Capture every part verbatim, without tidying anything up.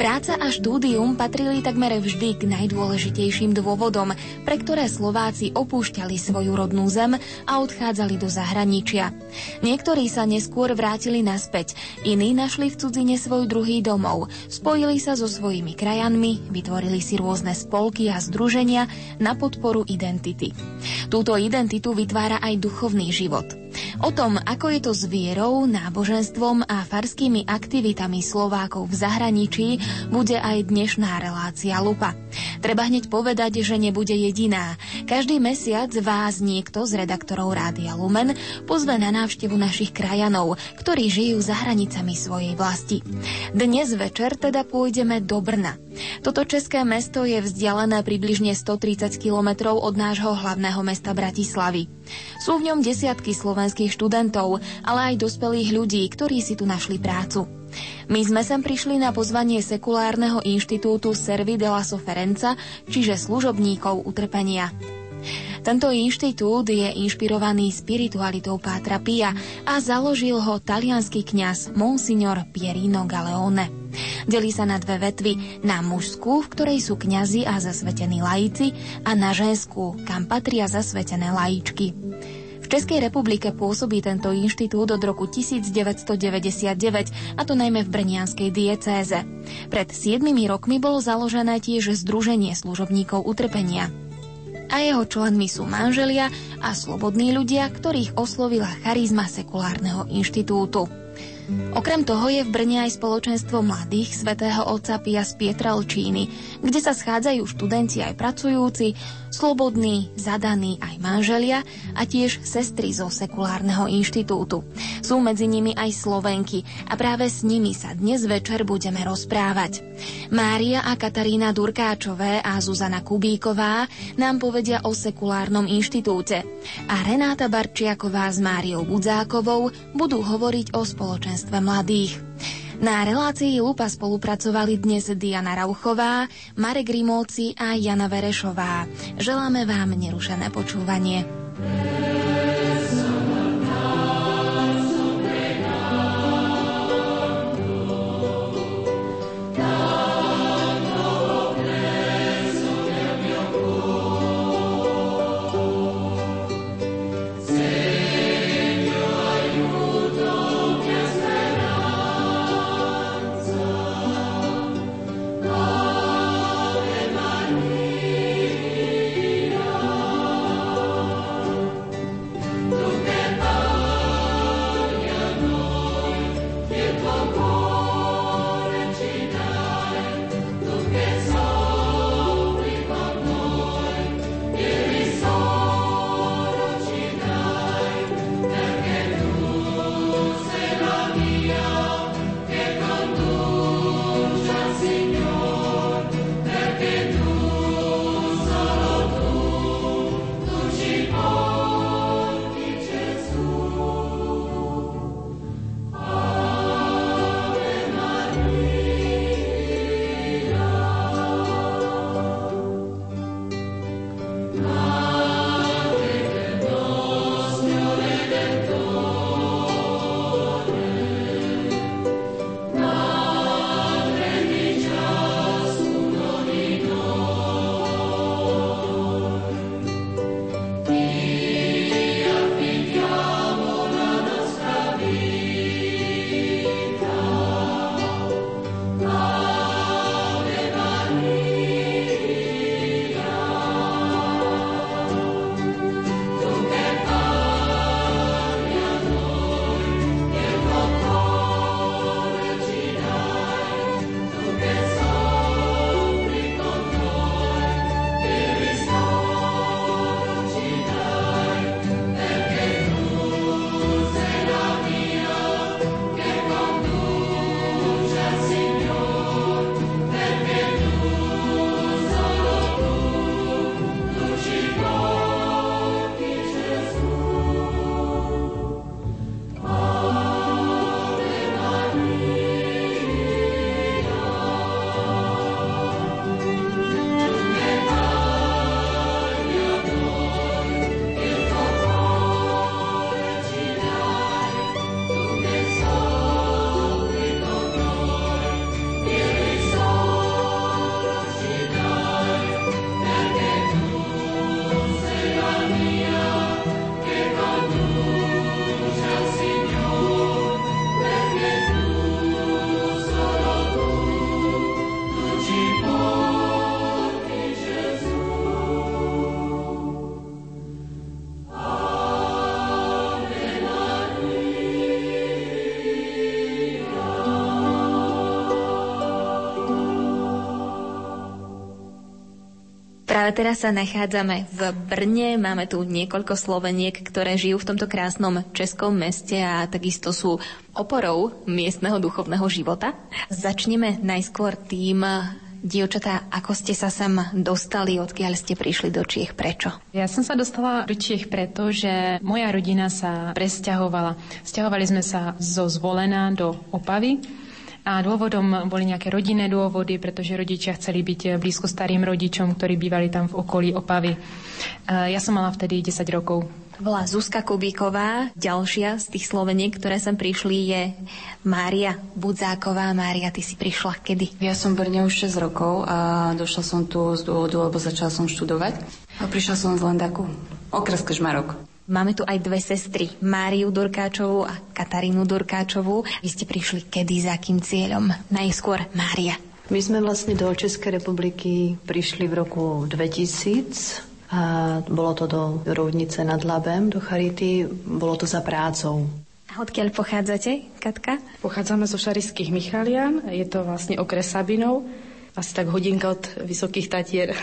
Práca a štúdium patrili takmer vždy k najdôležitejším dôvodom, pre ktoré Slováci opúšťali svoju rodnú zem a odchádzali do zahraničia. Niektorí sa neskôr vrátili naspäť, iní našli v cudzine svoj druhý domov, spojili sa so svojimi krajanmi, vytvorili si rôzne spolky a združenia na podporu identity. Túto identitu vytvára aj duchovný život. O tom, ako je to s vierou, náboženstvom a farskými aktivitami Slovákov v zahraničí, bude aj dnešná relácia Lupa. Treba hneď povedať, že nebude jediná. Každý mesiac vás niekto z redaktorov Rádia Lumen pozve na návštevu našich krajanov, ktorí žijú za hranicami svojej vlasti. Dnes večer teda pôjdeme do Brna. Toto české mesto je vzdialené približne stotridsať kilometrov od nášho hlavného mesta Bratislavy. Sú v ňom desiatky slovenských študentov, ale aj dospelých ľudí, ktorí si tu našli prácu. My sme sem prišli na pozvanie sekulárneho inštitútu Servi della Sofferenza, čiže služobníkov utrpenia. Tento inštitút je inšpirovaný spiritualitou Pátra Pia a založil ho taliansky kňaz Monsignor Pierino Galeone. Delí sa na dve vetvy, na mužskú, v ktorej sú kňazi a zasvetení laici, a na ženskú, kam patria zasvetené laičky. V Českej republike pôsobí tento inštitút od roku devätnásťstodeväťdesiatdeväť, a to najmä v brnianskej diecéze. Pred siedmimi rokmi bolo založené tiež Združenie služobníkov utrpenia. A jeho členmi sú manželia a slobodní ľudia, ktorých oslovila charizma sekulárneho inštitútu. Okrem toho je v Brne aj spoločenstvo mladých svätého otca Pia z Pietrelcíny, kde sa schádzajú študenti aj pracujúci, slobodní, zadaní aj manželia a tiež sestry zo sekulárneho inštitútu. Sú medzi nimi aj Slovenky a práve s nimi sa dnes večer budeme rozprávať. Mária a Katarína Durkáčové a Zuzana Kubíková nám povedia o sekulárnom inštitúte a Renáta Barčiaková s Máriou Budzákovou budú hovoriť o spoločenstve mladých. Na relácii Lupa spolupracovali dnes Diana Rauchová, Marek Rimóci a Jana Verešová. Želáme vám nerušené počúvanie. A teraz sa nachádzame v Brne, máme tu niekoľko Sloveniek, ktoré žijú v tomto krásnom českom meste a takisto sú oporou miestneho duchovného života. Začneme najskôr tým, dievčatá, ako ste sa sem dostali, odkiaľ ste prišli do Čiech, prečo? Ja som sa dostala do Čiech preto, že moja rodina sa presťahovala. Sťahovali sme sa zo Zvolena do Opavy. A dôvodom boli nejaké rodinné dôvody, pretože rodičia chceli byť blízko starým rodičom, ktorí bývali tam v okolí Opavy. Ja som mala vtedy desať rokov. Bola Zuzka Kubíková, ďalšia z tých Sloveniek, ktoré sem prišli, je Mária Budzáková. Mária, ty si prišla kedy? Ja som v Brne už šesť rokov a došla som tu z dôvodu, lebo začala som študovať. A prišla som z Lendaku, okres Kežmarok. Máme tu aj dve sestry, Máriu Durkáčovú a Katarínu Durkáčovú. Vy ste prišli kedy, za akým cieľom? Najskôr Mária. My sme vlastne do Českej republiky prišli v roku dvetisíc a bolo to do Roudnice nad Labem, do Charity, bolo to za prácou. A odkiaľ pochádzate, Katka? Pochádzame zo Šarišských Michalian, je to vlastne okres Sabinov, asi tak hodinka od Vysokých Tatier.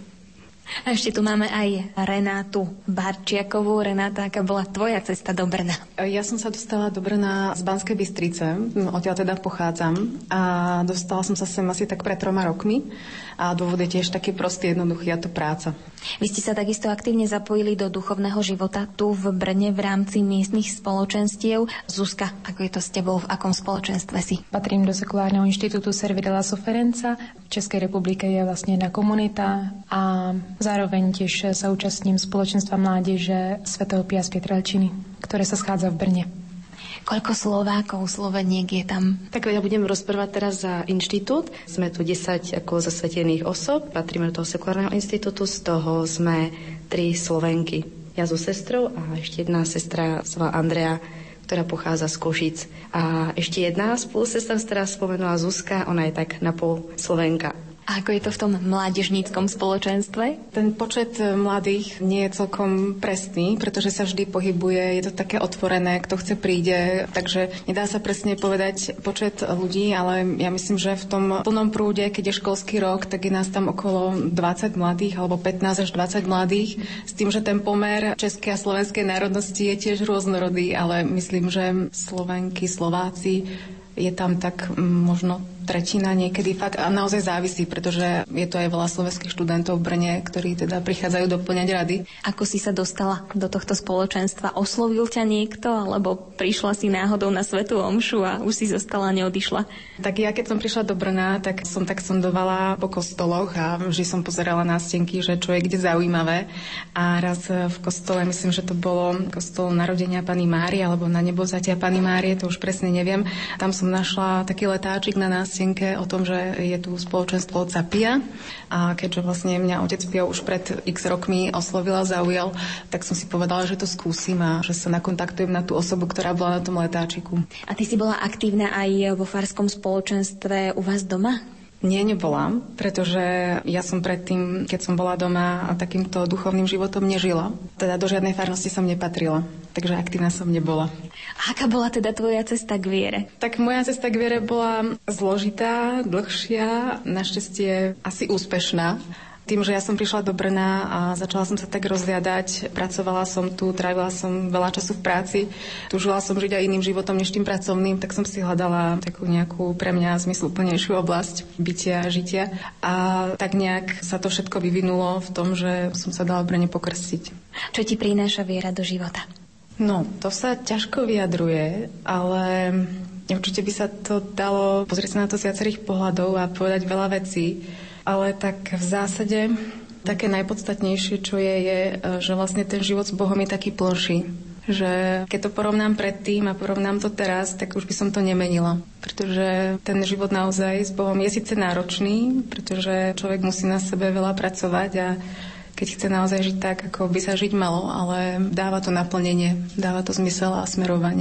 A ešte tu máme aj Renátu Barčiakovú. Renáta, aká bola tvoja cesta do Brna? Ja som sa dostala do Brna z Banskej Bystrice, odtiaľ teda pochádzam a dostala som sa sem asi tak pred troma rokmi a dôvod je tiež taký prostý, jednoduchý, a to práca. Vy ste sa takisto aktívne zapojili do duchovného života tu v Brne v rámci miestnych spoločenstiev. Zuzka, ako je to s tebou, v akom spoločenstve si? Patrím do sekulárneho inštitútu Servi della Sofferenza. V Českej republike je vlastne jedna komunita a zároveň tiež sa účastním spoločenstva mládeže svätého Pia z Pietrelčiny, ktoré sa schádza v Brne. Koľko Slovákov, Sloveniek je tam? Tak ja budem rozprávať teraz za inštitút. Sme tu desať ako zasvetených osob, patríme do toho sekulárneho inštitútu, z toho sme tri Slovenky. Ja so sestrou a ešte jedna sestra sa volá Andrea, ktorá pochádza z Košíc. A ešte jedna spolusestra, ktorá spomenula Zuzka, ona je tak napol Slovenka. A ako je to v tom mládežníckom spoločenstve? Ten počet mladých nie je celkom presný, pretože sa vždy pohybuje, je to také otvorené, kto chce príde, takže nedá sa presne povedať počet ľudí, ale ja myslím, že v tom plnom prúde, keď je školský rok, tak je nás tam okolo dvadsať mladých alebo pätnásť až dvadsať mladých, s tým, že ten pomer českej a slovenskej národnosti je tiež rôznorodý, ale myslím, že Slovenky, Slováci, je tam tak možno tretina niekedy fakt a naozaj závisí, pretože je to aj veľa slovenských študentov v Brne, ktorí teda prichádzajú doplňať rady. Ako si sa dostala do tohto spoločenstva? Oslovil ťa niekto, alebo prišla si náhodou na svätú omšu a už si zostala, neodišla? Tak ja keď som prišla do Brna, tak som tak sondovala po kostoloch a vždy som pozerala na stenky, že čo je kde zaujímavé. A raz v kostole, myslím, že to bolo kostol narodenia Panny Márie alebo na nebovzatia Panny Márie, to už presne neviem. Tam som našla taký letáčik na nás o tom, že je tu spoločenstvo otca Pia a keďže vlastne mňa otec Pio už pred x rokmi oslovila, zaujal, tak som si povedala, že to skúsim a že sa nakontaktujem na tú osobu, ktorá bola na tom letáčiku. A ty si bola aktívna aj vo farskom spoločenstve u vás doma? Nie, nebola, pretože ja som predtým, keď som bola doma a takýmto duchovným životom nežila. Teda do žiadnej farnosti som nepatrila, takže aktívna som nebola. A aká bola teda tvoja cesta k viere? Tak moja cesta k viere bola zložitá, dlhšia, našťastie asi úspešná. Tým, že ja som prišla do Brna a začala som sa tak rozhliadať, pracovala som tu, trávila som veľa času v práci, túžila som žiť aj iným životom než tým pracovným, tak som si hľadala takú nejakú pre mňa zmysluplnejšiu oblasť bytia a žitia. A tak nejak sa to všetko vyvinulo v tom, že som sa dala v Brne pokrstiť. Čo ti prináša viera do života? No, to sa ťažko vyjadruje, ale určite by sa to dalo pozrieť sa na to z viacerých pohľadov a povedať veľa vecí. Ale tak v zásade také najpodstatnejšie, čo je, je, že vlastne ten život s Bohom je taký plnší. Že keď to porovnám predtým a porovnám to teraz, tak už by som to nemenila. Pretože ten život naozaj s Bohom je síce náročný, pretože človek musí na sebe veľa pracovať a keď chce naozaj žiť tak, ako by sa žiť malo, ale dáva to naplnenie, dáva to zmysel a smerovanie.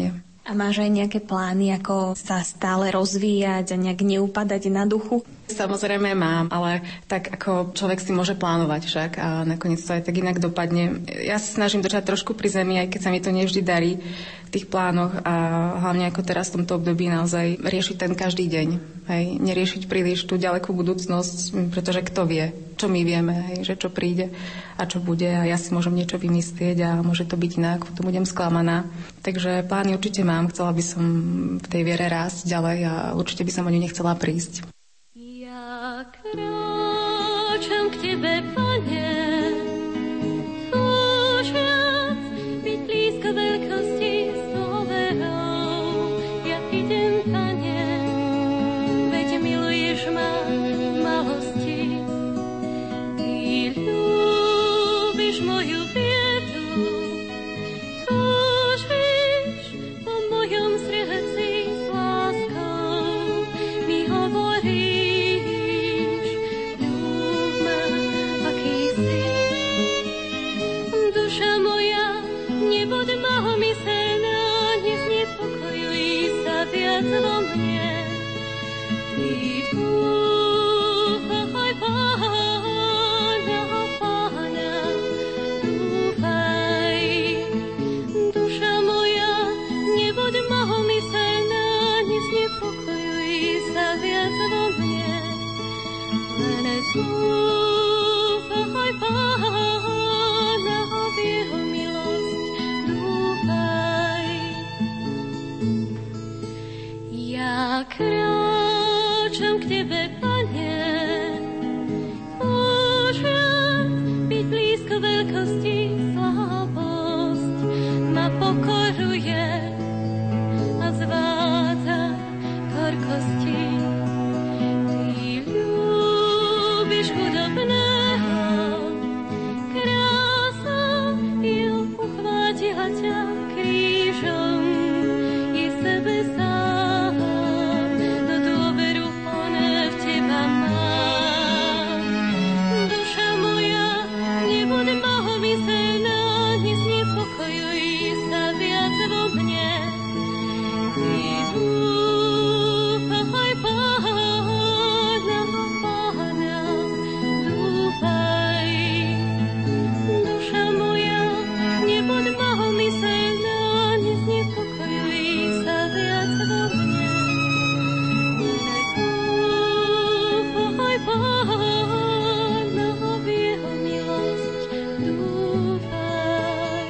A máš aj nejaké plány, ako sa stále rozvíjať a nejak neupadať na duchu? Samozrejme mám, ale tak ako človek si môže plánovať však a nakoniec to aj tak inak dopadne. Ja sa snažím držať trošku pri zemi, aj keď sa mi to nevždy darí v tých plánoch a hlavne ako teraz v tomto období naozaj riešiť ten každý deň. Hej, neriešiť príliš tú ďalekú budúcnosť, pretože kto vie, čo my vieme, hej, že čo príde a čo bude a ja si môžem niečo vymyslieť a môže to byť inak, potom budem sklamaná. Takže plány určite mám, chcela by som v tej viere rásť ďalej a určite by som o ňu nechcela prísť. Ja kráčam k Tebe, Pane, túžiac byť blízko veľkosti Tvojho. Ja idem, Pane, veď miluješ ma v malosti. Ty ľúbiš moju biedu, túžiš po mojom srdci s láskou. Mi hovoríš, ľúb ma, aký si. Duša moja, nebuď malomyselná, neznepokojuj sa viac vo mne. Ty dúfaj Pána, Pána, dúfaj. Duša moja, nebuď malomyselná, neznepokojuj sa viac vo mne. Len dúfaj Pána, v jeho milosť dúfaj. Ja kráčam k Tebe, Pane, túžiac byť blízko veľkosti, slabosť ma pokoruje a zvádza k horkosti. Ty ľúbiš chudobného, krása ju uchvátila ťa krížom i sebe sám, no dôveru on v teba má. Duša moja, nebuď malomyselná, neznepokojuj sa viac vo mne. Ty dúfaj Pána, Pána, dúfaj. Duša moja, nebuď malomyselná, neznepokojuj sa viac vo mne. Dúfaj Pána, v jeho milosť dúfaj.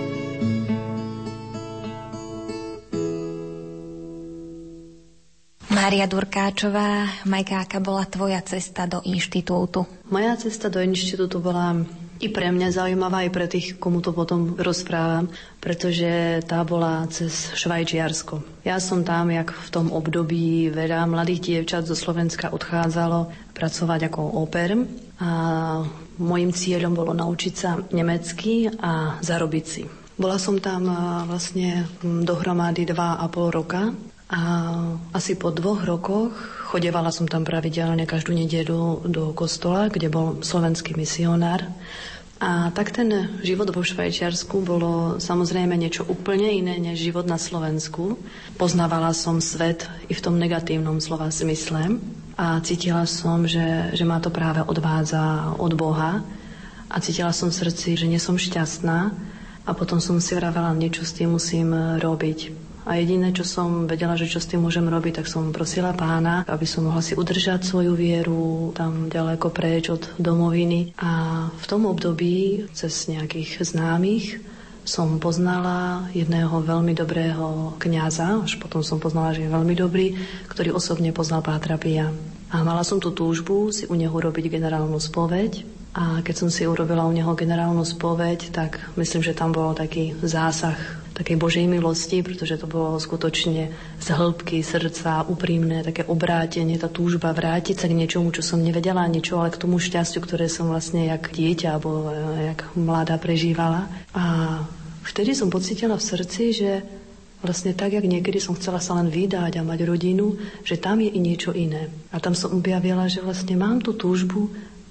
Mária Durkáčová, Majka, aká bola tvoja cesta do inštitútu? Moja cesta do inštitútu bola i pre mňa zaujímavá, aj pre tých, komu to potom rozprávam, pretože tá bola cez Švajčiarsko. Ja som tam, jak v tom období veľa mladých dievčat zo Slovenska odchádzalo pracovať ako oper a môjim cieľom bolo naučiť sa nemecky a zarobiť si. Bola som tam vlastne dohromady dva a pol roka a asi po dvoch rokoch chodievala som tam pravidelne každú nedeľu do kostola, kde bol slovenský misionár. A tak ten život vo Švajčiarsku bolo samozrejme niečo úplne iné než život na Slovensku. Poznávala som svet i v tom negatívnom slova zmysle a cítila som, že, že ma to práve odvádza od Boha a cítila som v srdci, že nie som šťastná a potom som si vravela, niečo s tým musím robiť. A jediné, čo som vedela, že čo s tým môžem robiť, tak som prosila Pána, aby som mohla si udržať svoju vieru tam ďaleko preč od domoviny. A v tom období cez nejakých známych som poznala jedného veľmi dobrého kňaza, až potom som poznala, že je veľmi dobrý, ktorý osobne poznal Pátra Pia. A mala som tú túžbu si u neho urobiť generálnu spoveď. A keď som si urobila u neho generálnu spoveď, tak myslím, že tam bol taký zásah takej Božej milosti, pretože to bolo skutočne z hĺbky srdca, úprimné, také obrátenie, tá túžba vrátiť sa k niečomu, čo som nevedela ničo, ale k tomu šťastiu, ktoré som vlastne jak dieťa alebo jak mladá prežívala. A vtedy som pocítila v srdci, že vlastne tak, jak niekedy som chcela sa len vydať a mať rodinu, že tam je i niečo iné. A tam som objavila, že vlastne mám tú túžbu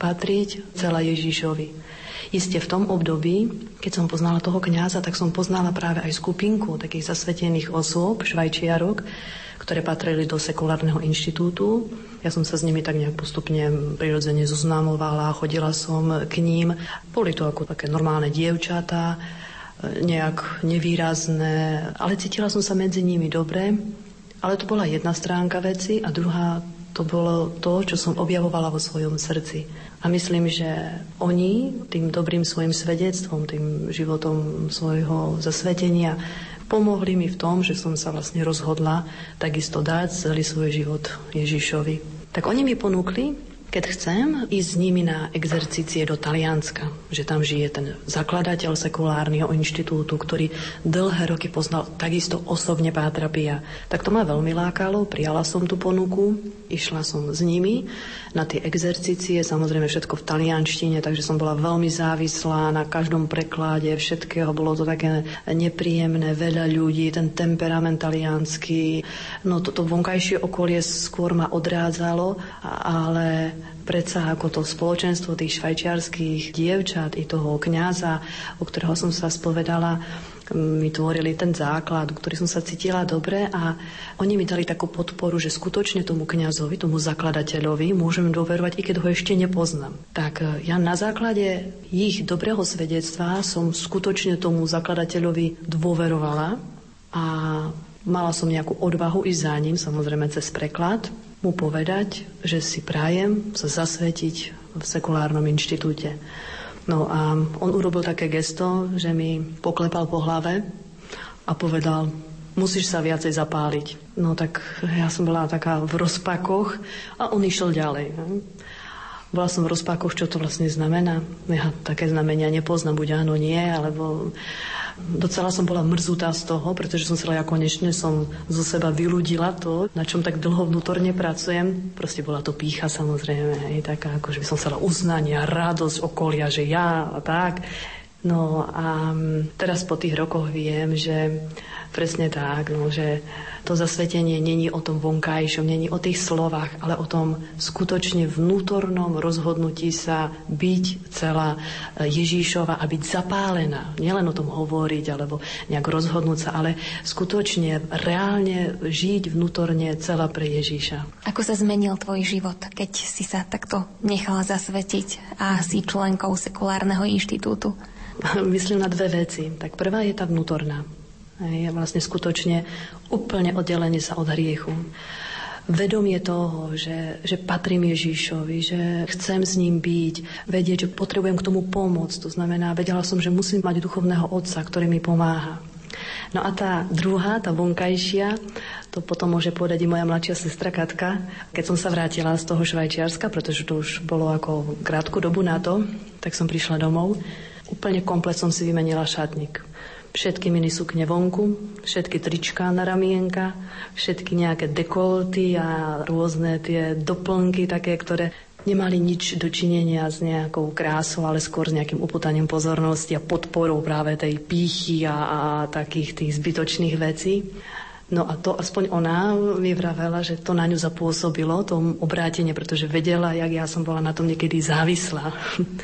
patriť celá Ježišovi. Isté v tom období, keď som poznala toho kňaza, tak som poznala práve aj skupinku takých zasvetených osôb, švajčiarok, ktoré patrili do sekulárneho inštitútu. Ja som sa s nimi tak nejak postupne prirodzene zoznamovala, chodila som k ním. Boli to ako také normálne dievčatá, nejak nevýrazné, ale cítila som sa medzi nimi dobre. Ale to bola jedna stránka veci a druhá to bolo to, čo som objavovala vo svojom srdci. A myslím, že oni tým dobrým svojim svedectvom, tým životom svojho zasvetenia pomohli mi v tom, že som sa vlastne rozhodla takisto dať celý svoj život Ježišovi. Tak oni mi ponúkli, keď chcem ísť s nimi na exercície do Talianska, že tam žije ten zakladateľ sekulárneho inštitútu, ktorý dlhé roky poznal takisto osobne Pátra Pia. Tak to ma veľmi lákalo, prijala som tú ponuku, išla som s nimi na tie exercície, samozrejme všetko v talianštine, takže som bola veľmi závislá na každom preklade všetkého, bolo to také nepríjemné, veľa ľudí, ten temperament taliansky, no toto vonkajšie okolie skôr ma odrádzalo, ale predsa ako to spoločenstvo tých švajčiarských dievčat i toho kňaza, u ktorého som sa spovedala, mi tvorili ten základ, u ktorý som sa cítila dobre a oni mi dali takú podporu, že skutočne tomu kňazovi, tomu zakladateľovi môžem dôverovať, i keď ho ešte nepoznám. Tak ja na základe ich dobrého svedectva som skutočne tomu zakladateľovi dôverovala a mala som nejakú odvahu ísť za ním, samozrejme cez preklad, mu povedať, že si prajem sa zasvetiť v sekulárnom inštitúte. No a on urobil také gesto, že mi poklepal po hlave a povedal, musíš sa viacej zapáliť. No tak ja som bola taká v rozpakoch a on išiel ďalej. Bola som v rozpakoch, čo to vlastne znamená. Ja také znamenia nepoznám, buď áno, nie, alebo docela som bola mrzutá z toho, pretože som sa ja konečne som zo seba vyľudila to, na čom tak dlho vnútorne pracujem. Proste bola to pýcha samozrejme, hej, taká ako, že by som chcela uznania, radosť okolia, že ja a tak. No a teraz po tých rokoch viem, že presne tak, no, že to zasvetenie není o tom vonkajšom, není o tých slovách, ale o tom skutočne vnútornom rozhodnutí sa byť celá Ježíšova a byť zapálená. Nielen o tom hovoriť alebo nejak rozhodnúť sa, ale skutočne reálne žiť vnútorne celá pre Ježíša. Ako sa zmenil tvoj život, keď si sa takto nechala zasvetiť a si členkou sekulárneho inštitútu? Myslím na dve veci. Tak prvá je tá vnútorná. Je vlastne skutočne úplne oddelenie sa od hriechu. Vedomie toho, že, že patrím Ježíšovi, že chcem s ním byť, vedieť, že potrebujem k tomu pomôcť. To znamená, vedela som, že musím mať duchovného otca, ktorý mi pomáha. No a tá druhá, tá vonkajšia, to potom môže povedať i moja mladšia sestra Katka. Keď som sa vrátila z toho Švajčiarska, pretože to už bolo ako krátku dobu na to, tak som prišla domov. Úplne komplet som si vymenila šatník. Všetky mini sukne vonku, všetky tričká na ramienka, všetky nejaké dekolty a rôzne tie doplnky také, ktoré nemali nič dočinenia s nejakou krásou, ale skôr s nejakým upútaním pozornosti a podporou práve tej pýchy a, a takých tých zbytočných vecí. No a to aspoň ona mi vravela, že to na ňu zapôsobilo, to obrátenie, pretože vedela, jak ja som bola na tom niekedy závislá.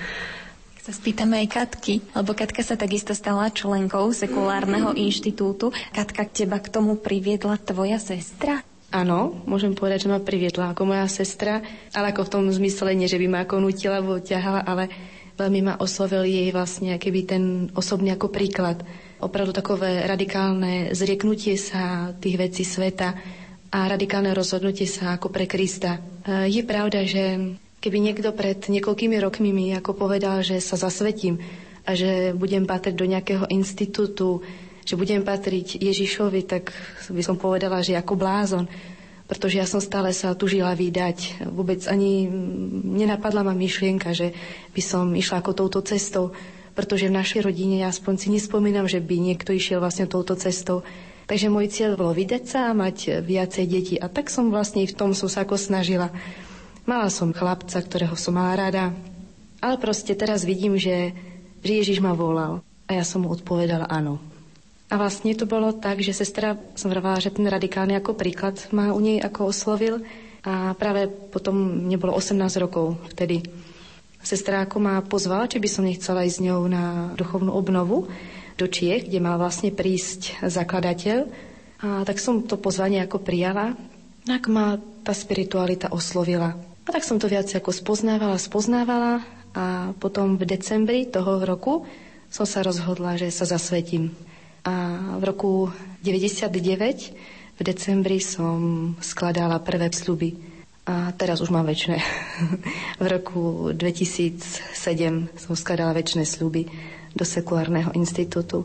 Spýtame aj Katky, lebo Katka sa takisto stala členkou sekulárneho inštitútu. Katka, teba k tomu priviedla tvoja sestra? Áno, môžem povedať, že ma priviedla ako moja sestra, ale ako v tom zmysle, nie že by ma ako nutila, alebo ťahala, ale veľmi ma oslovil jej vlastne keby ten osobný ako príklad. Opravdu takové radikálne zrieknutie sa tých vecí sveta a radikálne rozhodnutie sa ako pre Krista. Je pravda, že keby niekto pred niekoľkými rokmi mi ako povedal, že sa zasvetím a že budem patriť do nejakého inštitútu, že budem patriť Ježišovi, tak by som povedala, že ako blázon, pretože ja som stále sa tužila vydať. Vôbec ani nenapadla ma myšlienka, že by som išla ako touto cestou, pretože v našej rodine ja aspoň si nespomínam, že by niekto išiel vlastne touto cestou. Takže môj cieľ bolo vydať sa a mať viacej detí. A tak som vlastne v tom som sa ako snažila. Mala som chlapca, ktorého som mala rada, ale proste teraz vidím, že, že Ježiš ma volal a ja som mu odpovedala áno. A vlastne to bolo tak, že sestra, som vravala, že ten radikálny ako príklad ma u nej ako oslovil a práve potom mne bolo osemnásť rokov vtedy. Sestra ako ma pozvala, či by som nechcela ísť s ňou na duchovnú obnovu do Čiech, kde mal vlastne prísť zakladateľ. A tak som to pozvanie ako prijala, ak ma tá spiritualita oslovila. A tak som to viac ako spoznávala, spoznávala a potom v decembri toho roku som sa rozhodla, že sa zasvetím. A v roku deväťdesiatdeväť v decembri som skladala prvé sľuby. A teraz už mám večné. V roku dvetisícsedem som skladala večné sľuby do Sekulárneho inštitútu.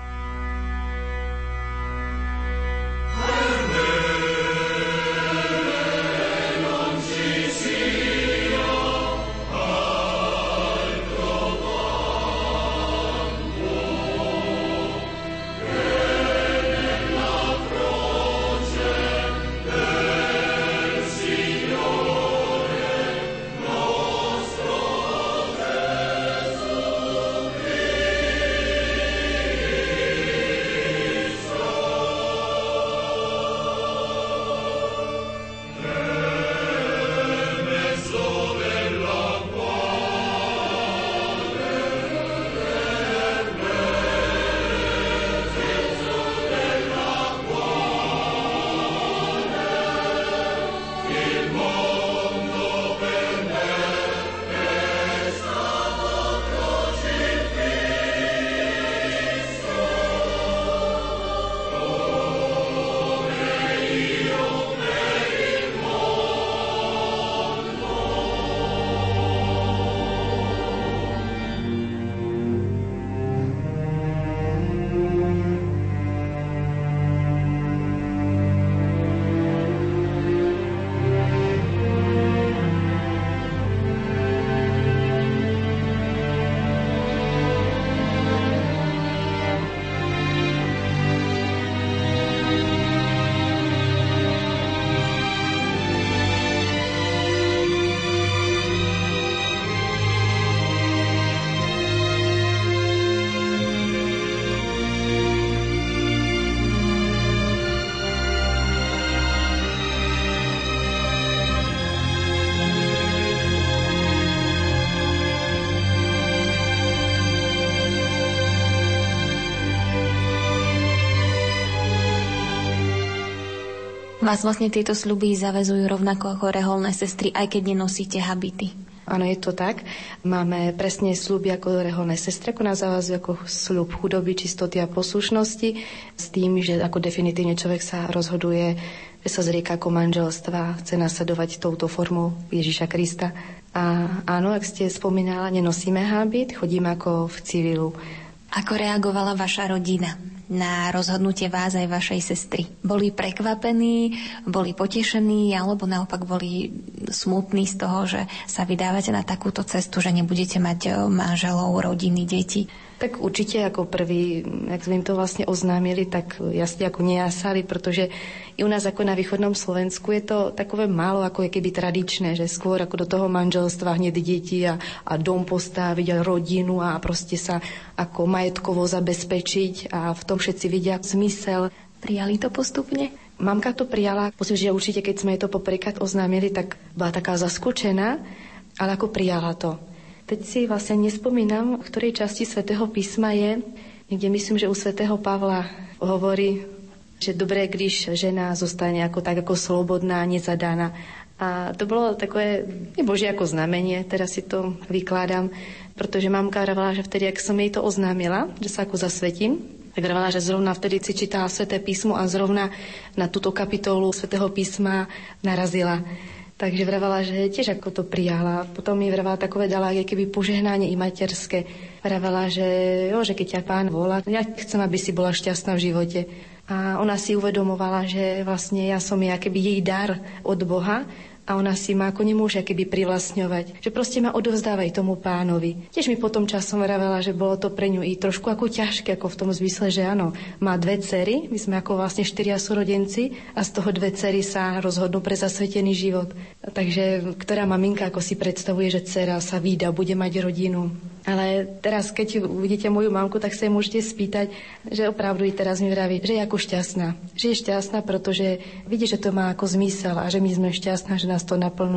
Vás vlastne tieto sľuby zaväzujú rovnako ako reholné sestry, aj keď nenosíte habity. Áno, je to tak. Máme presne sľuby ako reholné sestry, ako nás zavazujú ako sľub chudoby, čistoty a poslušnosti, s tým, že ako definitívne človek sa rozhoduje, že sa zrieka ako manželstva, chce nasledovať touto formou Ježiša Krista. A áno, ak ste spomínala, nenosíme habit, chodíme ako v civilu. Ako reagovala vaša rodina na rozhodnutie vás aj vašej sestry? Boli prekvapení, boli potešení, alebo naopak boli smutní z toho, že sa vydávate na takúto cestu, že nebudete mať manželov, rodiny, deti? Tak určite ako prvý, ak sme im to vlastne oznámili, tak jasne ako nejasali, pretože i u nás ako na východnom Slovensku je to takové málo ako je keby tradičné, že skôr ako do toho manželstva hneď deti a, a dom postaviť a rodinu a proste sa ako majetkovo zabezpečiť a v tom všetci vidia zmysel. Prijali to postupne? Mamka to prijala, myslím, že určite keď sme to poprvýkrát oznámili, tak bola taká zaskočená, ale ako prijala to. Teď si vlastne nespomínam, v ktorej časti Svätého písma je, niekde myslím, že u Svätého Pavla hovorí, že dobré, když žena zostane ako, tak ako slobodná, nezadaná. A to bolo takové božie ako znamenie, teraz si to vykladám, pretože mamka vravala, že vtedy, ak som jej to oznámila, že sa ako zasvetím, tak vravala, že zrovna vtedy si čítala Sväté písmo a zrovna na túto kapitolu Svätého písma narazila. Takže vravala, že tiež ako to prijala. Potom mi vravala takové dala, keby požehnanie i materské. Vravala, že, jo, že keď ťa Pán volá, ja chcem, aby si bola šťastná v živote. A ona si uvedomovala, že vlastne ja som jej akoby jej dar od Boha a ona si ma ako nemôže akoby privlastňovať. Že proste ma odovzdávaj tomu Pánovi. Tiež mi potom časom vravela, že bolo to pre ňu i trošku ako ťažké, ako v tom zmysle, že áno, má dve dcery, my sme ako vlastne štyria súrodenci a z toho dve dcery sa rozhodnú pre zasvetený život. Takže ktorá maminka ako si predstavuje, že dcera sa vída, bude mať rodinu. Ale teraz, keď uvidíte moju mamku, tak sa jej môžete spýtať, že opravdu i teraz mi vraví, že je ako šťastná. Že je šťastná, pretože vidí, že to má ako zmysel a že my sme šťastná, že nás to naplňuje.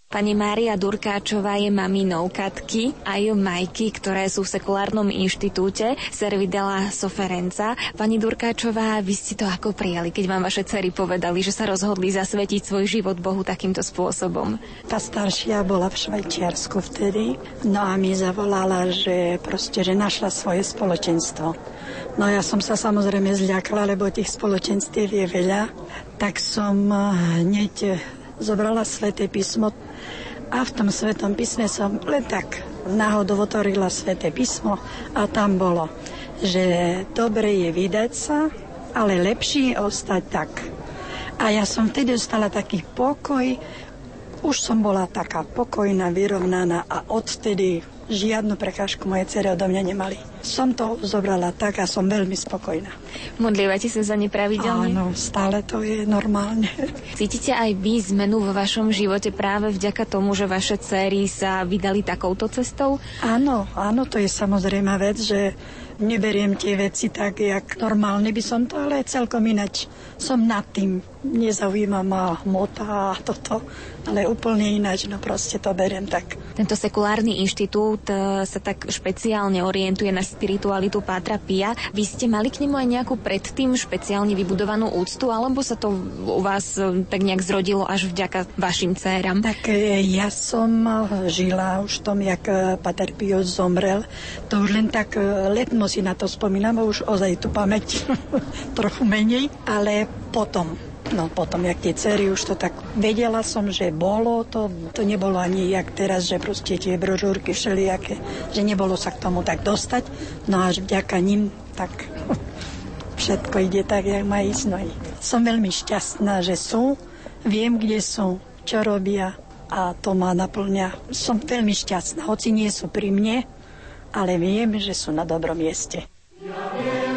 Pani Mária Durkáčová je maminou Katky aj Majky, ktoré sú v sekulárnom inštitúte Servidela Sofferenza. Pani Durkáčová, vy ste to ako prijali, keď vám vaše dcery povedali, že sa rozhodli zasvetiť svoj život Bohu takýmto spôsobom? Tá staršia bola v Švajčiarsku vtedy, no a mi zavolala, že proste, že našla svoje spoločenstvo. No ja som sa samozrejme zľakla, lebo tých spoločenstiev je veľa, tak som hneď zobrala Sväté písmo a v tom Svätom písme som len tak náhodou otvorila Sväté písmo a tam bolo, že dobre je vydať sa, ale lepšie je ostať tak. A ja som vtedy dostala taký pokoj, už som bola taká pokojná, vyrovnaná a odtedy žiadnu prekážku moje dcery odo mňa nemali. Som to zobrala tak a som veľmi spokojná. Modlievate sa za ne pravidelne? Áno, stále to je normálne. Cítite aj vy zmenu vo vašom živote práve vďaka tomu, že vaše dcery sa vydali takouto cestou? Áno, áno, to je samozrejmá vec, že neberiem tie veci tak, jak normálne by som to, ale celkom inač som nad tým. Nezaujíma ma hmota a toto, ale úplne ináč, no proste to beriem tak. Tento sekulárny inštitút sa tak špeciálne orientuje na spiritualitu Pátra Pia. Vy ste mali k nemu aj nejakú predtým špeciálne vybudovanú úctu, alebo sa to u vás tak nejak zrodilo až vďaka vašim dcéram? Tak ja som žila už v tom, jak Páter Pio zomrel. To už len tak letmo si na to spomínam, už ozaj tú pamäť trochu menej, ale potom No potom, jak tie dcery, už to tak vedela som, že bolo to, to nebolo ani jak teraz, že proste tie brožúrky všelijaké, že nebolo sa k tomu tak dostať, no až vďaka nim tak všetko ide tak, jak má ísť. No. Som veľmi šťastná, že sú, viem, kde sú, čo robia a to ma naplňa. Som veľmi šťastná, hoci nie sú pri mne, ale viem, že sú na dobrom mieste. Ja viem.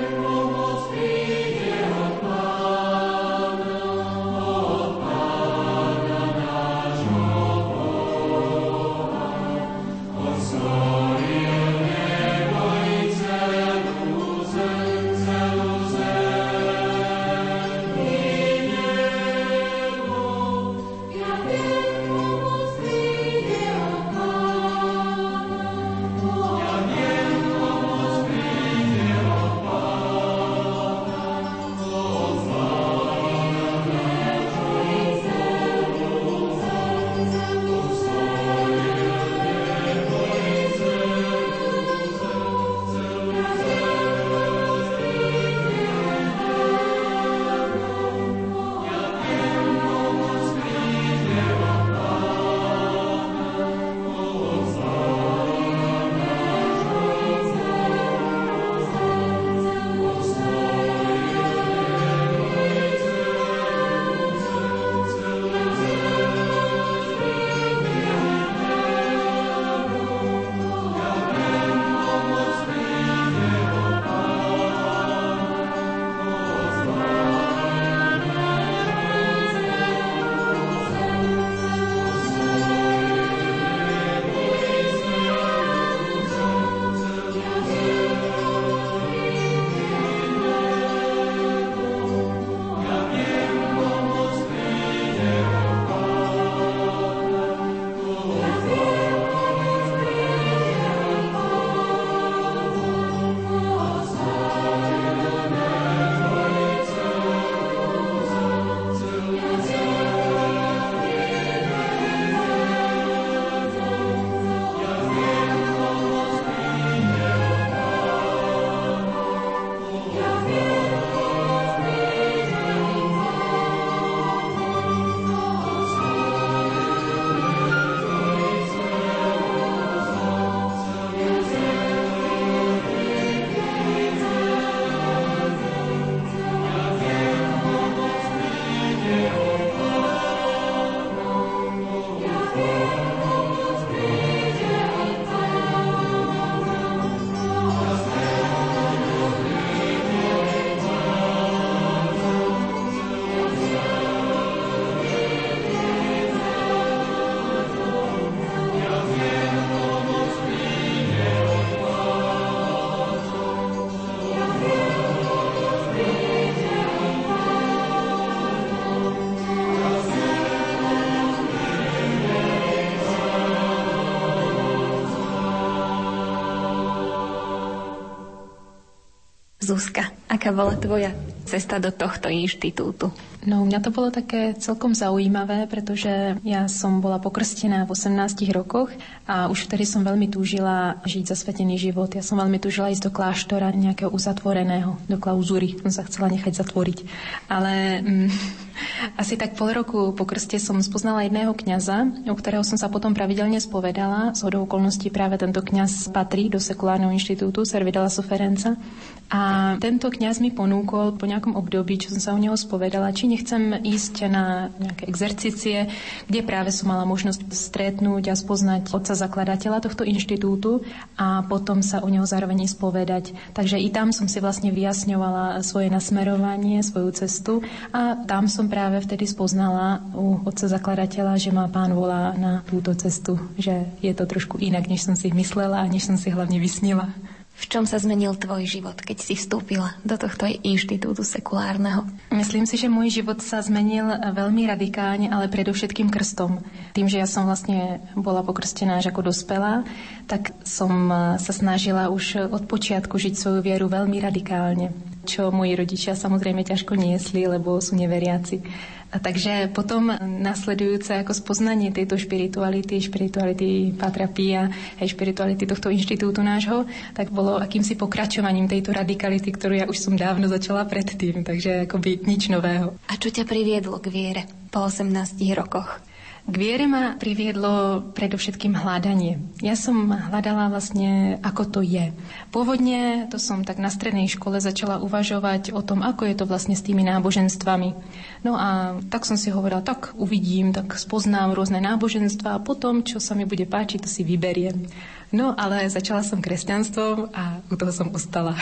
Zuzka, aká bola tvoja cesta do tohto inštitútu? No, mňa to bolo také celkom zaujímavé, pretože ja som bola pokrstená v osemnástich rokoch a už vtedy som veľmi túžila žiť zasvetený život. Ja som veľmi túžila ísť do kláštora nejakého uzatvoreného, do klauzúry. Som sa chcela nechať zatvoriť. Ale mm, asi tak pol roku po krste som spoznala jedného kňaza, u ktorého som sa potom pravidelne spovedala. Zhodou okolností práve tento kňaz patrí do sekulárneho inštitútu Servidala Sofferenza. A tento kňaz mi ponúkol po nejakom období, čo som sa u neho spovedala, či nechcem ísť na nejaké exercície, kde práve som mala možnosť stretnúť a spoznať otca zakladateľa tohto inštitútu a potom sa u neho zároveň spovedať. Takže i tam som si vlastne vyjasňovala svoje nasmerovanie, svoju cestu a tam som práve vtedy spoznala u otca zakladateľa, že ma Pán volá na túto cestu, že je to trošku inak, než som si myslela a než som si hlavne vysnila. V čom sa zmenil tvoj život, keď si vstúpila do tohto inštitútu sekulárneho? Myslím si, že môj život sa zmenil veľmi radikálne, ale predovšetkým krstom. Tým, že ja som vlastne bola pokrstená až ako dospelá, tak som sa snažila už od počiatku žiť svoju vieru veľmi radikálne, čo moji rodičia samozrejme ťažko niesli, lebo sú neveriaci. A takže potom nasledujúce ako spoznanie tejto špirituality, špirituality Pátra Pia, aj špirituality tohto inštitútu nášho, tak bolo akýmsi pokračovaním tejto radikality, ktorú ja už som dávno začala predtým, takže akoby nič nového. A čo ťa priviedlo k viere po osemnástich rokoch? K viere ma priviedlo predovšetkým hľadanie. Ja som hľadala vlastne, ako to je. Pôvodne to som tak na strednej škole začala uvažovať o tom, ako je to vlastne s tými náboženstvami. No a tak som si hovorila, tak uvidím, tak spoznám rôzne náboženstva a potom, čo sa mi bude páčiť, to si vyberiem. No ale začala som kresťanstvom a u toho som ostala.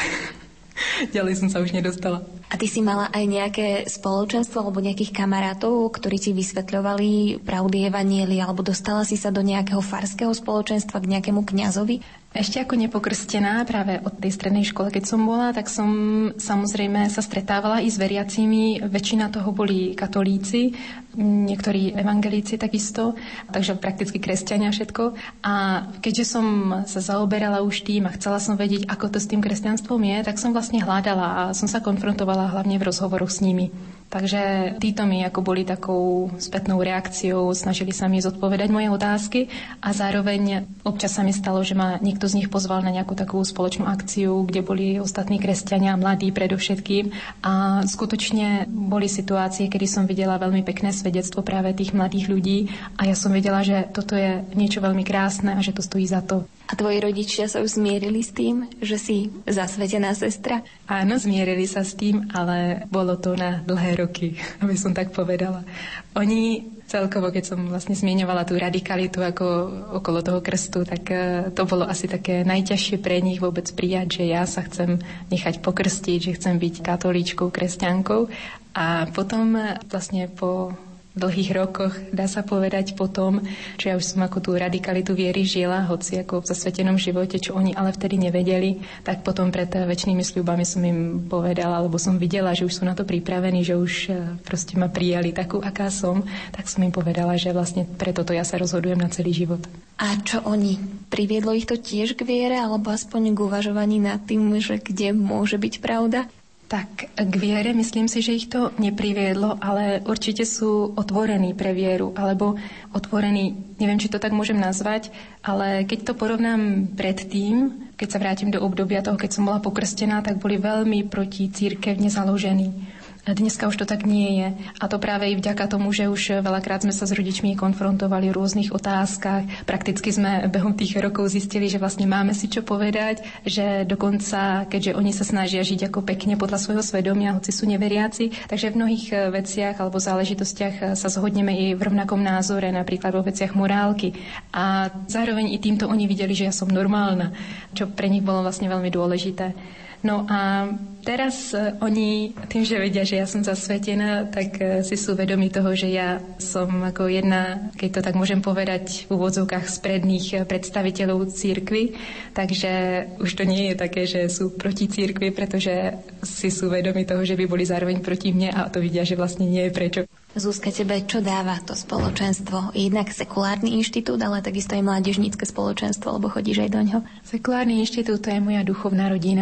Ďalej som sa už nedostala. A ty si mala aj nejaké spoločenstvo alebo nejakých kamarátov, ktorí ti vysvetľovali pravdy evanjelia, alebo dostala si sa do nejakého farského spoločenstva k nejakému kňazovi? Ešte ako nepokrstená, práve od tej strednej škole, keď som bola, tak som samozrejme sa stretávala i s veriacimi. Väčšina toho boli katolíci, niektorí evangelíci takisto, takže prakticky kresťania všetko. A keďže som sa zaoberala už tým a chcela som vedieť, ako to s tým kresťanstvom je, tak som vlastne hľadala a som sa konfrontovala hlavne v rozhovoroch s nimi. Takže títo mi ako boli takou spätnou reakciou, snažili sa mi zodpovedať moje otázky a zároveň občas sa mi stalo, že ma niekto z nich pozval na nejakú takú spoločnú akciu, kde boli ostatní kresťania, mladí predovšetkým. A skutočne boli situácie, kedy som videla veľmi pekné svedectvo práve tých mladých ľudí a ja som vedela, že toto je niečo veľmi krásne a že to stojí za to. A tvoji rodičia sa už zmierili s tým, že si zasvetená sestra? Áno, zmierili sa s tým, ale bolo to na dlhé roky, aby som tak povedala. Oni celkovo, keď som vlastne zmieňovala tú radikalitu ako okolo toho krstu, tak to bolo asi také najťažšie pre nich vôbec prijať, že ja sa chcem nechať pokrstiť, že chcem byť katolíčkou, kresťankou. A potom vlastne po dlhých rokoch, dá sa povedať potom, že ja už som ako tú radikalitu viery žila, hoci ako v zasvetenom živote, čo oni ale vtedy nevedeli, tak potom pred večnými sľubami som im povedala, alebo som videla, že už sú na to pripravení, že už proste ma prijali takú, aká som, tak som im povedala, že vlastne preto to ja sa rozhodujem na celý život. A čo oni? Priviedlo ich to tiež k viere, alebo aspoň k uvažovaní nad tým, že kde môže byť pravda? Tak k viere myslím si, že ich to nepriviedlo, ale určite sú otvorení pre vieru, alebo otvorení, neviem, či to tak môžem nazvať, ale keď to porovnám predtým, keď sa vrátim do obdobia toho, keď som bola pokrstená, tak boli veľmi proti cirkevne založení. Dneska už to tak nie je. A to práve i vďaka tomu, že už veľakrát sme sa s rodičmi konfrontovali v rôznych otázkach. Prakticky sme behom tých rokov zistili, že vlastne máme si čo povedať, že dokonca, keďže oni sa snažia žiť ako pekne podľa svojho svedomia, hoci sú neveriaci, takže v mnohých veciach alebo záležitostiach sa zhodneme i v rovnakom názore, napríklad vo veciach morálky. A zároveň i týmto oni videli, že ja som normálna, čo pre nich bolo vlastne veľmi dôležité. No a teraz oni, tým, že vedia, že ja som zasvetená, tak si sú vedomí toho, že ja som ako jedna, keď to tak môžem povedať, v úvodzovkách spredných predstaviteľov cirkvi. Takže už to nie je také, že sú proti cirkvi, pretože si sú vedomí toho, že by boli zároveň proti mne a to vidia, že vlastne nie je prečo. Zuzka, tebe čo dáva to spoločenstvo? Jednak sekulárny inštitút, ale takisto aj mládežnícke spoločenstvo, lebo chodíš aj do ňoho? Sekulárny inštitút, to je moja duchovná rodina.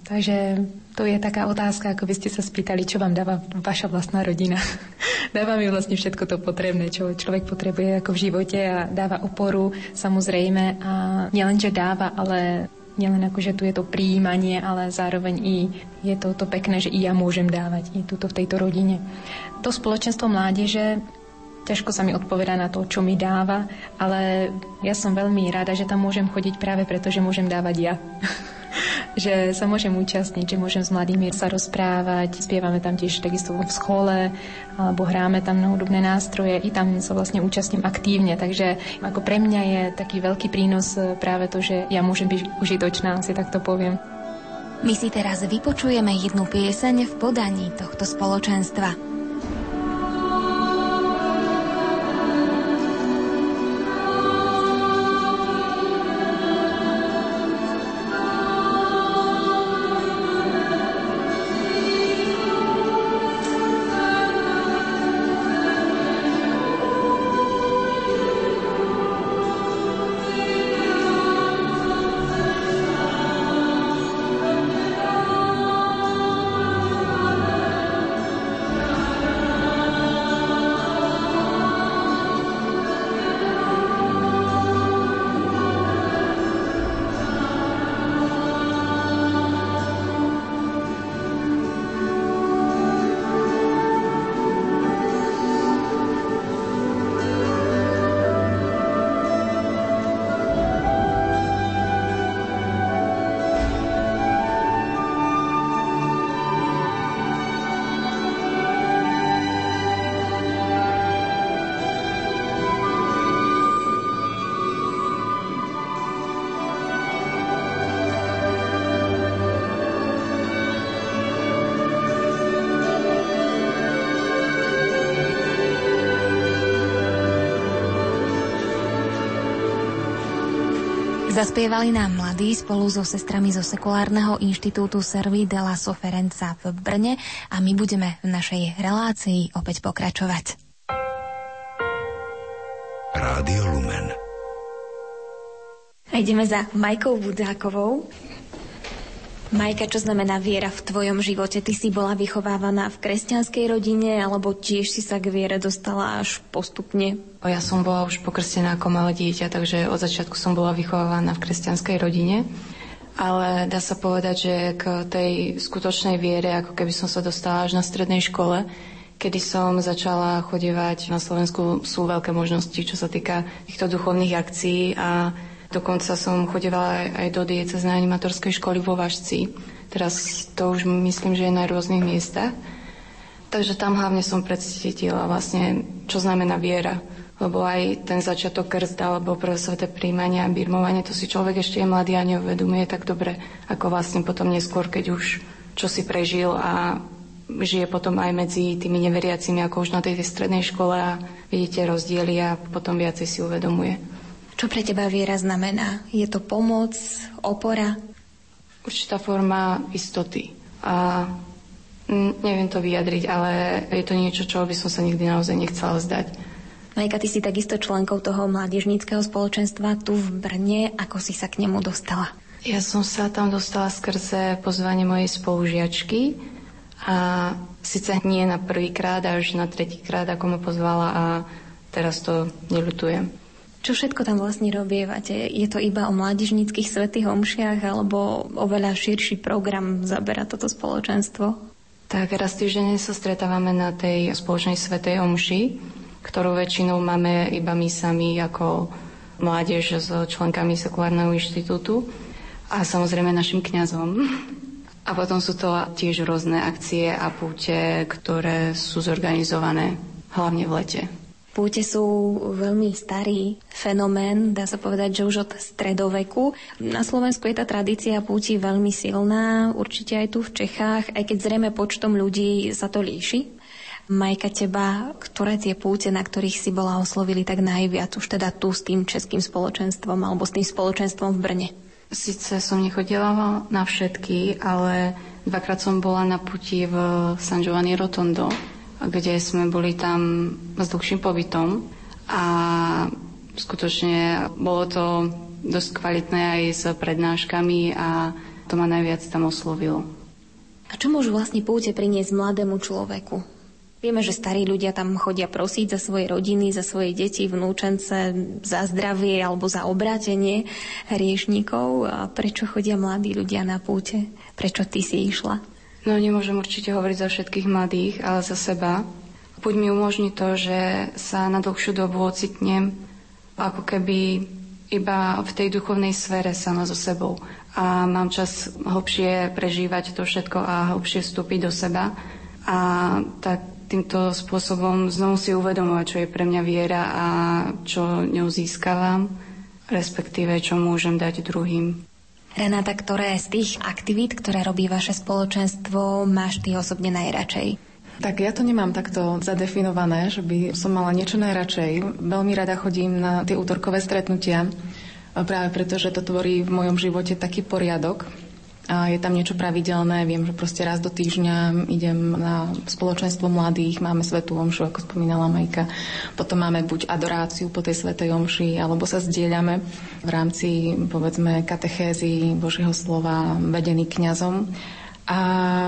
Takže to je taká otázka, ako by ste sa spýtali, čo vám dáva vaša vlastná rodina. Dáva mi vlastne všetko to potrebné, čo človek potrebuje ako v živote a dáva oporu, samozrejme. A nielen, že dáva, ale nielen ako, že tu je to prijímanie, ale zároveň i je to, to pekné, že i ja môžem dávať i tuto v tejto rodine. To spoločenstvo mládeže, ťažko sa mi odpovedá na to, čo mi dáva, ale ja som veľmi rada, že tam môžem chodiť práve preto, že môžem dávať ja. Že sa môžem účastniť, že môžem s mladými sa rozprávať, spievame tam tiež takisto v škole, alebo hráme tam na hudobné nástroje, i tam sa vlastne účastním aktívne, takže ako pre mňa je taký veľký prínos práve to, že ja môžem byť užitočná, si takto poviem. My si teraz vypočujeme jednu pieseň v podaní tohto spoločenstva. Zaspievali nám mladí spolu so sestrami zo Sekulárneho inštitútu Servi della Sofferenza v Brne a my budeme v našej relácii opäť pokračovať. Rádio Lumen. A ideme za Majkou Budzákovou. Majka, čo znamená viera v tvojom živote? Ty si bola vychovávaná v kresťanskej rodine, alebo tiež si sa k viere dostala až postupne? Ja som bola už pokrstená ako malé dieťa, takže od začiatku som bola vychovávaná v kresťanskej rodine. Ale dá sa povedať, že k tej skutočnej viere, ako keby som sa dostala až na strednej škole, kedy som začala chodievať na Slovensku, sú veľké možnosti, čo sa týka týchto duchovných akcií a dokonca som chodievala aj do diecéznej animatorskej školy vo Važci. Teraz to už myslím, že je na rôznych miestach. Takže tam hlavne som precítila vlastne, čo znamená viera. Lebo aj ten začiatok krst alebo prvé sväté príjmanie a birmovanie, to si človek ešte je mladý a neuvedomuje tak dobre, ako vlastne potom neskôr, keď už čo si prežil a žije potom aj medzi tými neveriacimi, ako už na tej, tej strednej škole a vidíte rozdiely a potom viacej si uvedomuje. Čo pre teba viera znamená? Je to pomoc, opora? Určitá forma istoty. A neviem to vyjadriť, ale je to niečo, čo by som sa nikdy naozaj nechcela zdať. Majka, ty si takisto členkou toho mládežníckeho spoločenstva tu v Brne. Ako si sa k nemu dostala? Ja som sa tam dostala skrze pozvanie mojej spolužiačky a síce nie na prvýkrát, až na tretíkrát, ako ma pozvala a teraz to neľutujem. Čo všetko tam vlastne robievate? Je to iba o mládežníckych svätých omšiach alebo oveľa širší program zabera toto spoločenstvo? Tak raz týždenne sa stretávame na tej spoločnej svätej omši, ktorú väčšinou máme iba my sami ako mládež s členkami Sekulárneho inštitútu a samozrejme našim kňazom. A potom sú to tiež rôzne akcie a púte, ktoré sú zorganizované hlavne v lete. Púte sú veľmi starý fenomén, dá sa povedať, že už od stredoveku. Na Slovensku je tá tradícia púti veľmi silná, určite aj tu v Čechách, aj keď zrejme počtom ľudí sa to líši. Majka, teba, ktoré tie púte, na ktorých si bola oslovili tak najviac, už teda tu s tým českým spoločenstvom alebo s tým spoločenstvom v Brne? Sice som nechodila na všetky, ale dvakrát som bola na puti v San Giovanni Rotondo, kde sme boli tam s dlhším pobytom a skutočne bolo to dosť kvalitné aj s prednáškami a To ma najviac tam oslovilo. A čo môžu vlastne púte priniesť mladému človeku? Vieme, že starí ľudia tam chodia prosiť za svoje rodiny, za svoje deti, vnúčence, za zdravie alebo za obrátenie hriešnikov. A prečo chodia mladí ľudia na púte? Prečo ty si išla? No nemôžem určite hovoriť za všetkých mladých, ale za seba. Púť mi umožní to, že sa na dlhšiu dobu ocitnem ako keby iba v tej duchovnej sfére sama so sebou. A mám čas hlbšie prežívať to všetko a hlbšie vstúpiť do seba. A tak týmto spôsobom znovu si uvedomovať, čo je pre mňa viera a čo ňou získavam, respektíve čo môžem dať druhým. Renáta, ktoré z tých aktivít, ktoré robí vaše spoločenstvo, máš ty osobne najradšej? Tak ja to nemám takto zadefinované, že by som mala niečo najradšej. Veľmi rada chodím na tie útorkové stretnutia, práve preto, že to tvorí v mojom živote taký poriadok. A je tam niečo pravidelné, viem, že proste raz do týždňa idem na spoločenstvo mladých, máme svätú omšu, ako spomínala Majka. Potom máme buď adoráciu po tej svätej omši, alebo sa zdieľame v rámci, povedzme, katechézy Božieho slova, vedený kňazom. A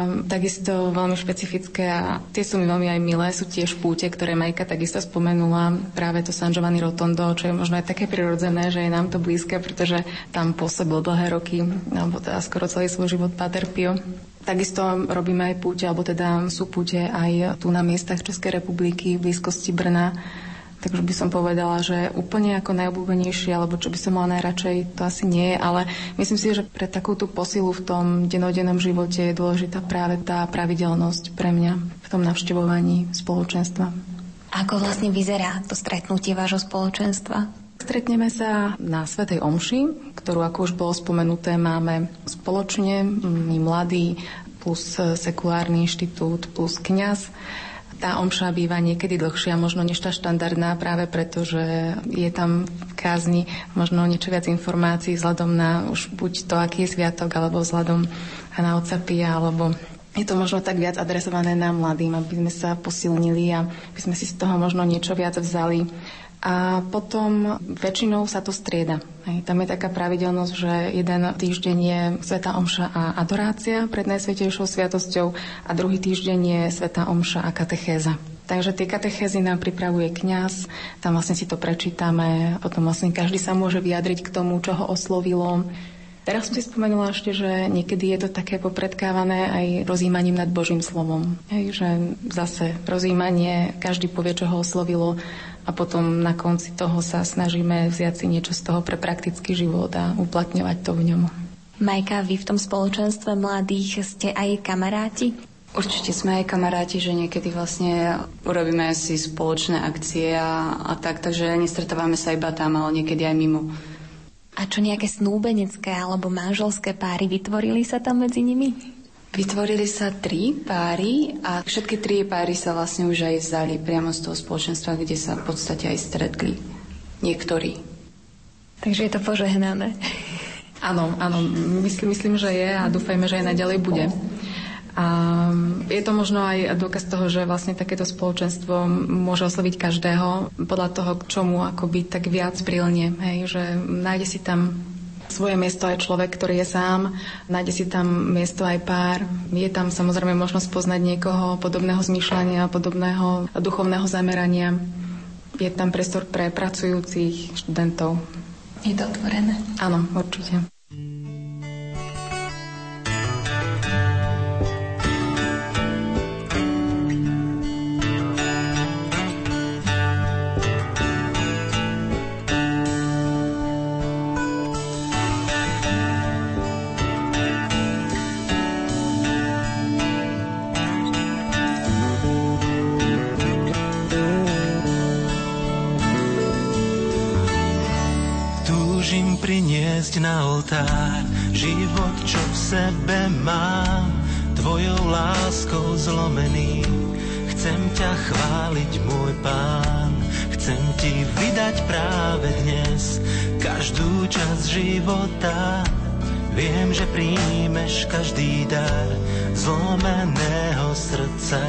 takisto veľmi špecifické, a tie sú mi veľmi aj milé, sú tiež púte, ktoré Majka takisto spomenula, práve to San Giovanni Rotondo, čo je možno aj také prirodzené, že je nám to blízke, pretože tam pôsobil dlhé roky, alebo teda skoro celý svoj život Páter Pio. Takisto robíme aj púte, alebo teda sú púte aj tu na miestach Českej republiky, v blízkosti Brna. Takže by som povedala, že úplne ako najobľúbenejšie, alebo čo by som mala najradšej, to asi nie je, ale myslím si, že pre takúto posilu v tom dennodennom živote je dôležitá práve tá pravidelnosť pre mňa v tom navštevovaní spoločenstva. Ako vlastne vyzerá to stretnutie vášho spoločenstva? Stretneme sa na svätej omši, ktorú, ako už bolo spomenuté, máme spoločne, my mladí, plus sekulárny inštitút, plus kňaz. Tá omša býva niekedy dlhšia, možno než tá štandardná, práve preto, že je tam v kázni možno niečo viac informácií vzhľadom na už buď to, aký je sviatok, alebo vzhľadom na Otca Pia, alebo je to možno tak viac adresované nám mladým, aby sme sa posilnili a aby sme si z toho možno niečo viac vzali. A potom väčšinou sa to strieda. Hej, tam je taká pravidelnosť, že jeden týždeň je svätá omša a adorácia pred Najsvätejšou sviatosťou a druhý týždeň je svätá omša a katechéza. Takže tie katechézy nám pripravuje kňaz, tam vlastne si to prečítame, potom vlastne každý sa môže vyjadriť k tomu, čo ho oslovilo. Teraz som si spomenula ešte, že niekedy je to také popredkávané aj rozjímaním nad Božím slovom. Hej, že zase rozjímanie, každý povie, čo ho oslovilo, a potom na konci toho sa snažíme vziať si niečo z toho pre praktický život a uplatňovať to v ňom. Majka, vy v tom spoločenstve mladých ste aj kamaráti? Určite sme aj kamaráti, že niekedy vlastne urobíme si spoločné akcie a, a tak, takže nestretávame sa iba tam, ale niekedy aj mimo. A čo nejaké snúbenecké alebo manželské páry, vytvorili sa tam medzi nimi? Vytvorili sa tri páry a všetky tri páry sa vlastne už aj vzali priamo z toho spoločenstva, kde sa v podstate aj stretli niektorí. Takže je to požehnané. Áno, áno, myslím, myslím, že je a dúfajme, že aj naďalej bude. A je to možno aj dôkaz toho, že vlastne takéto spoločenstvo môže osloviť každého podľa toho, k čomu akoby tak viac prilnie. Hej, že nájde si tam svoje miesto aj človek, ktorý je sám, nájde si tam miesto aj pár. Je tam samozrejme možnosť poznať niekoho podobného zmýšľania, podobného duchovného zamerania. Je tam priestor pre pracujúcich študentov. Je to otvorené? Áno, určite. Priniesť na oltár život, čo v sebe mám, tvojou láskou zlomený. Chcem ťa chváliť, môj Pán, chcem ti vydať práve dnes každú časť života. Viem, že príjmeš každý dar zlomeného srdca.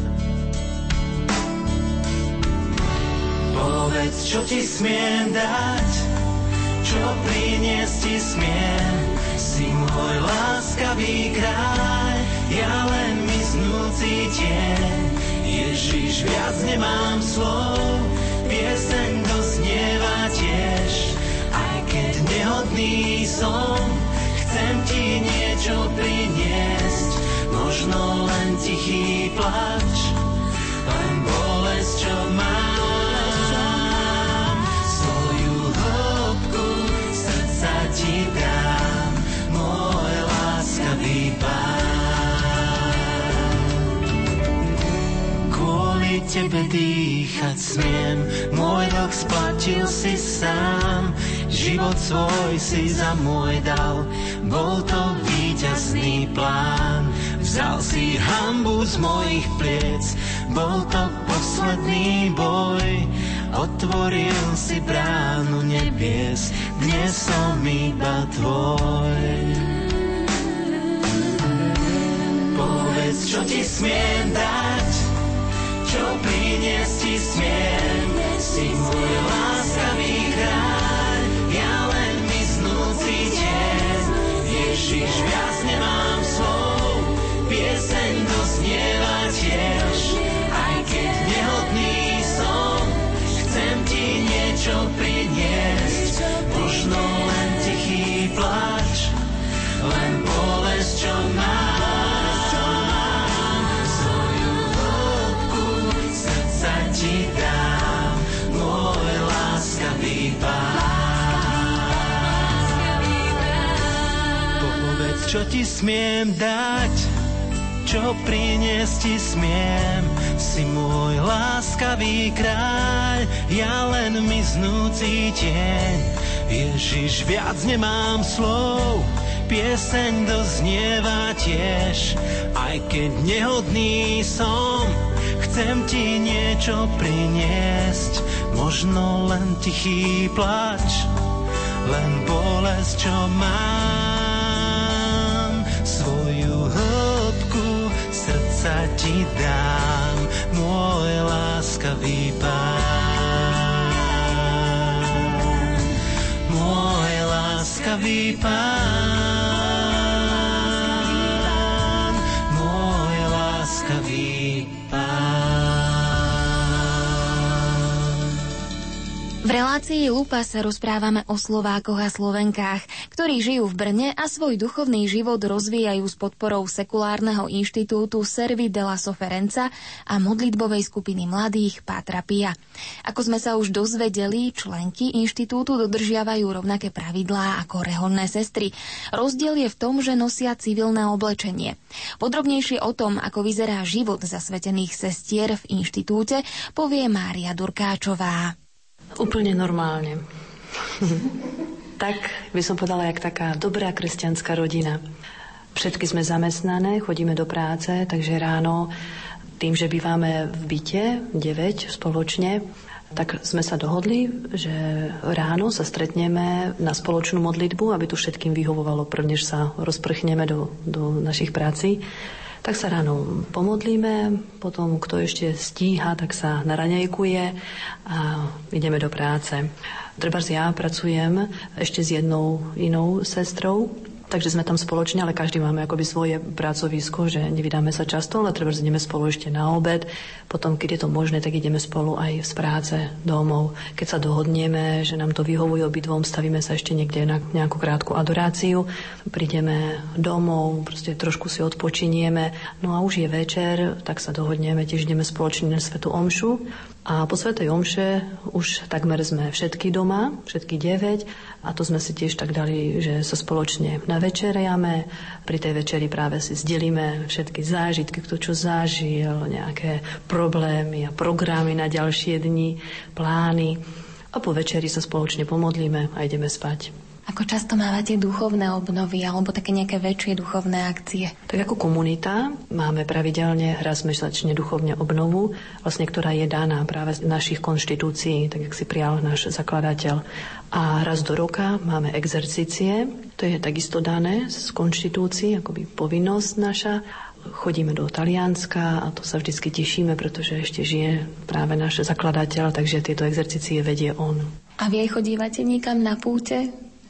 Povedz, čo ti smiem dať, čo priniesť ti smiem, Si môj láskavý kráľ, ja len miznúci tieň. Ježiš, viac nemám slov, pieseň doznieva tiež. Aj keď nehodný som, chcem ti niečo priniesť. Možno len tichý plač, len bolesť, čo mám. Svoju hĺbku srdca ti dám, môj láskavý Pán. Kvôli tebe dýchať smiem, môj dlh splatil si sám. Život svoj si za môj dal, bol to víťazný plán. Vzal si hanbu z mojich pliec, bol to posledný boj. Otvoril si bránu nebies, dnes som iba tvoj. Povedz, čo ti smiem dať, čo priniesť ti smiem. Si môj láskavý kráľ, ja len miznúci tieň. Ježiš, viac nemám slov, pieseň doznieva tiež. Aj keď nehodný som, chcem ti niečo priniesť. Možno len tichý plač, len bolesť, čo mám. Svoju hĺbku srdca ti dám, môj láskavý Pán. Povedz, čo ti smiem dať, čo priniesť ti smiem. Si môj láskavý kráľ, ja len miznúci tieň. Ježiš, viac nemám slov, pieseň doznieva tiež. Aj keď nehodný som, chcem ti niečo priniesť. Možno len tichý plač, len bolesť, čo mám. Svoju hĺbku srdca ti dám, môj láskavý Pán. Môj láskavý Pán, môj láskavý Pán. V relácii Lupa sa rozprávame o Slovákoch a Slovenkách, ktorí žijú v Brne a svoj duchovný život rozvíjajú s podporou sekulárneho inštitútu Servi della Sofferenza a modlitbovej skupiny mladých Pátra Pia. Ako sme sa už dozvedeli, členky inštitútu dodržiavajú rovnaké pravidlá ako reholné sestry. Rozdiel je v tom, že nosia civilné oblečenie. Podrobnejšie o tom, ako vyzerá život zasvetených sestier v inštitúte, povie Mária Durkáčová. Úplne normálne. Tak by som povedala, jak taká dobrá kresťanská rodina. Všetky sme zamestnané, chodíme do práce, takže ráno, tým, že bývame v byte deväť spoločne, tak sme sa dohodli, že ráno sa stretneme na spoločnú modlitbu, aby tu všetkým vyhovovalo, prvnež sa rozprchneme do, do našich prací. Tak sa ráno pomodlíme, potom kto ešte stíha, tak sa naraňajkuje a ideme do práce. Trebárs ja pracujem ešte s jednou inou sestrou, takže sme tam spoločne, ale každý máme akoby svoje pracovisko, že nevydáme sa často, ale trebárs ideme spolu ešte na obed. Potom, keď je to možné, tak ideme spolu aj z práce domov. Keď sa dohodneme, že nám to vyhovuje obidvom, stavíme sa ešte niekde na nejakú krátku adoráciu, prídeme domov, proste trošku si odpočinieme, no a už je večer, tak sa dohodneme, tiež ideme spoločne na svätú omšu. A po svätej omše už takmer sme všetky doma, všetky deväť, a to sme si tiež tak dali, že sa spoločne navečeriame. Pri tej večeri práve si zdelíme všetky zážitky, kto čo zažil, nejaké problémy a programy na ďalšie dni, plány. A po večeri sa spoločne pomodlíme a ideme spať. Ako často mávate duchovné obnovy alebo také nejaké väčšie duchovné akcie? Tak ako komunita máme pravidelne raz mesačne duchovne obnovu, vlastne, ktorá je daná práve z našich konštitúcií, tak jak si prijal náš zakladateľ. A raz do roka máme exercície, to je takisto dané z konštitúcií, akoby povinnosť naša. Chodíme do Talianska a to sa vždycky tešíme, pretože ešte žije práve náš zakladateľ, takže tieto exercície vedie on. A vy aj chodívate niekam na púte?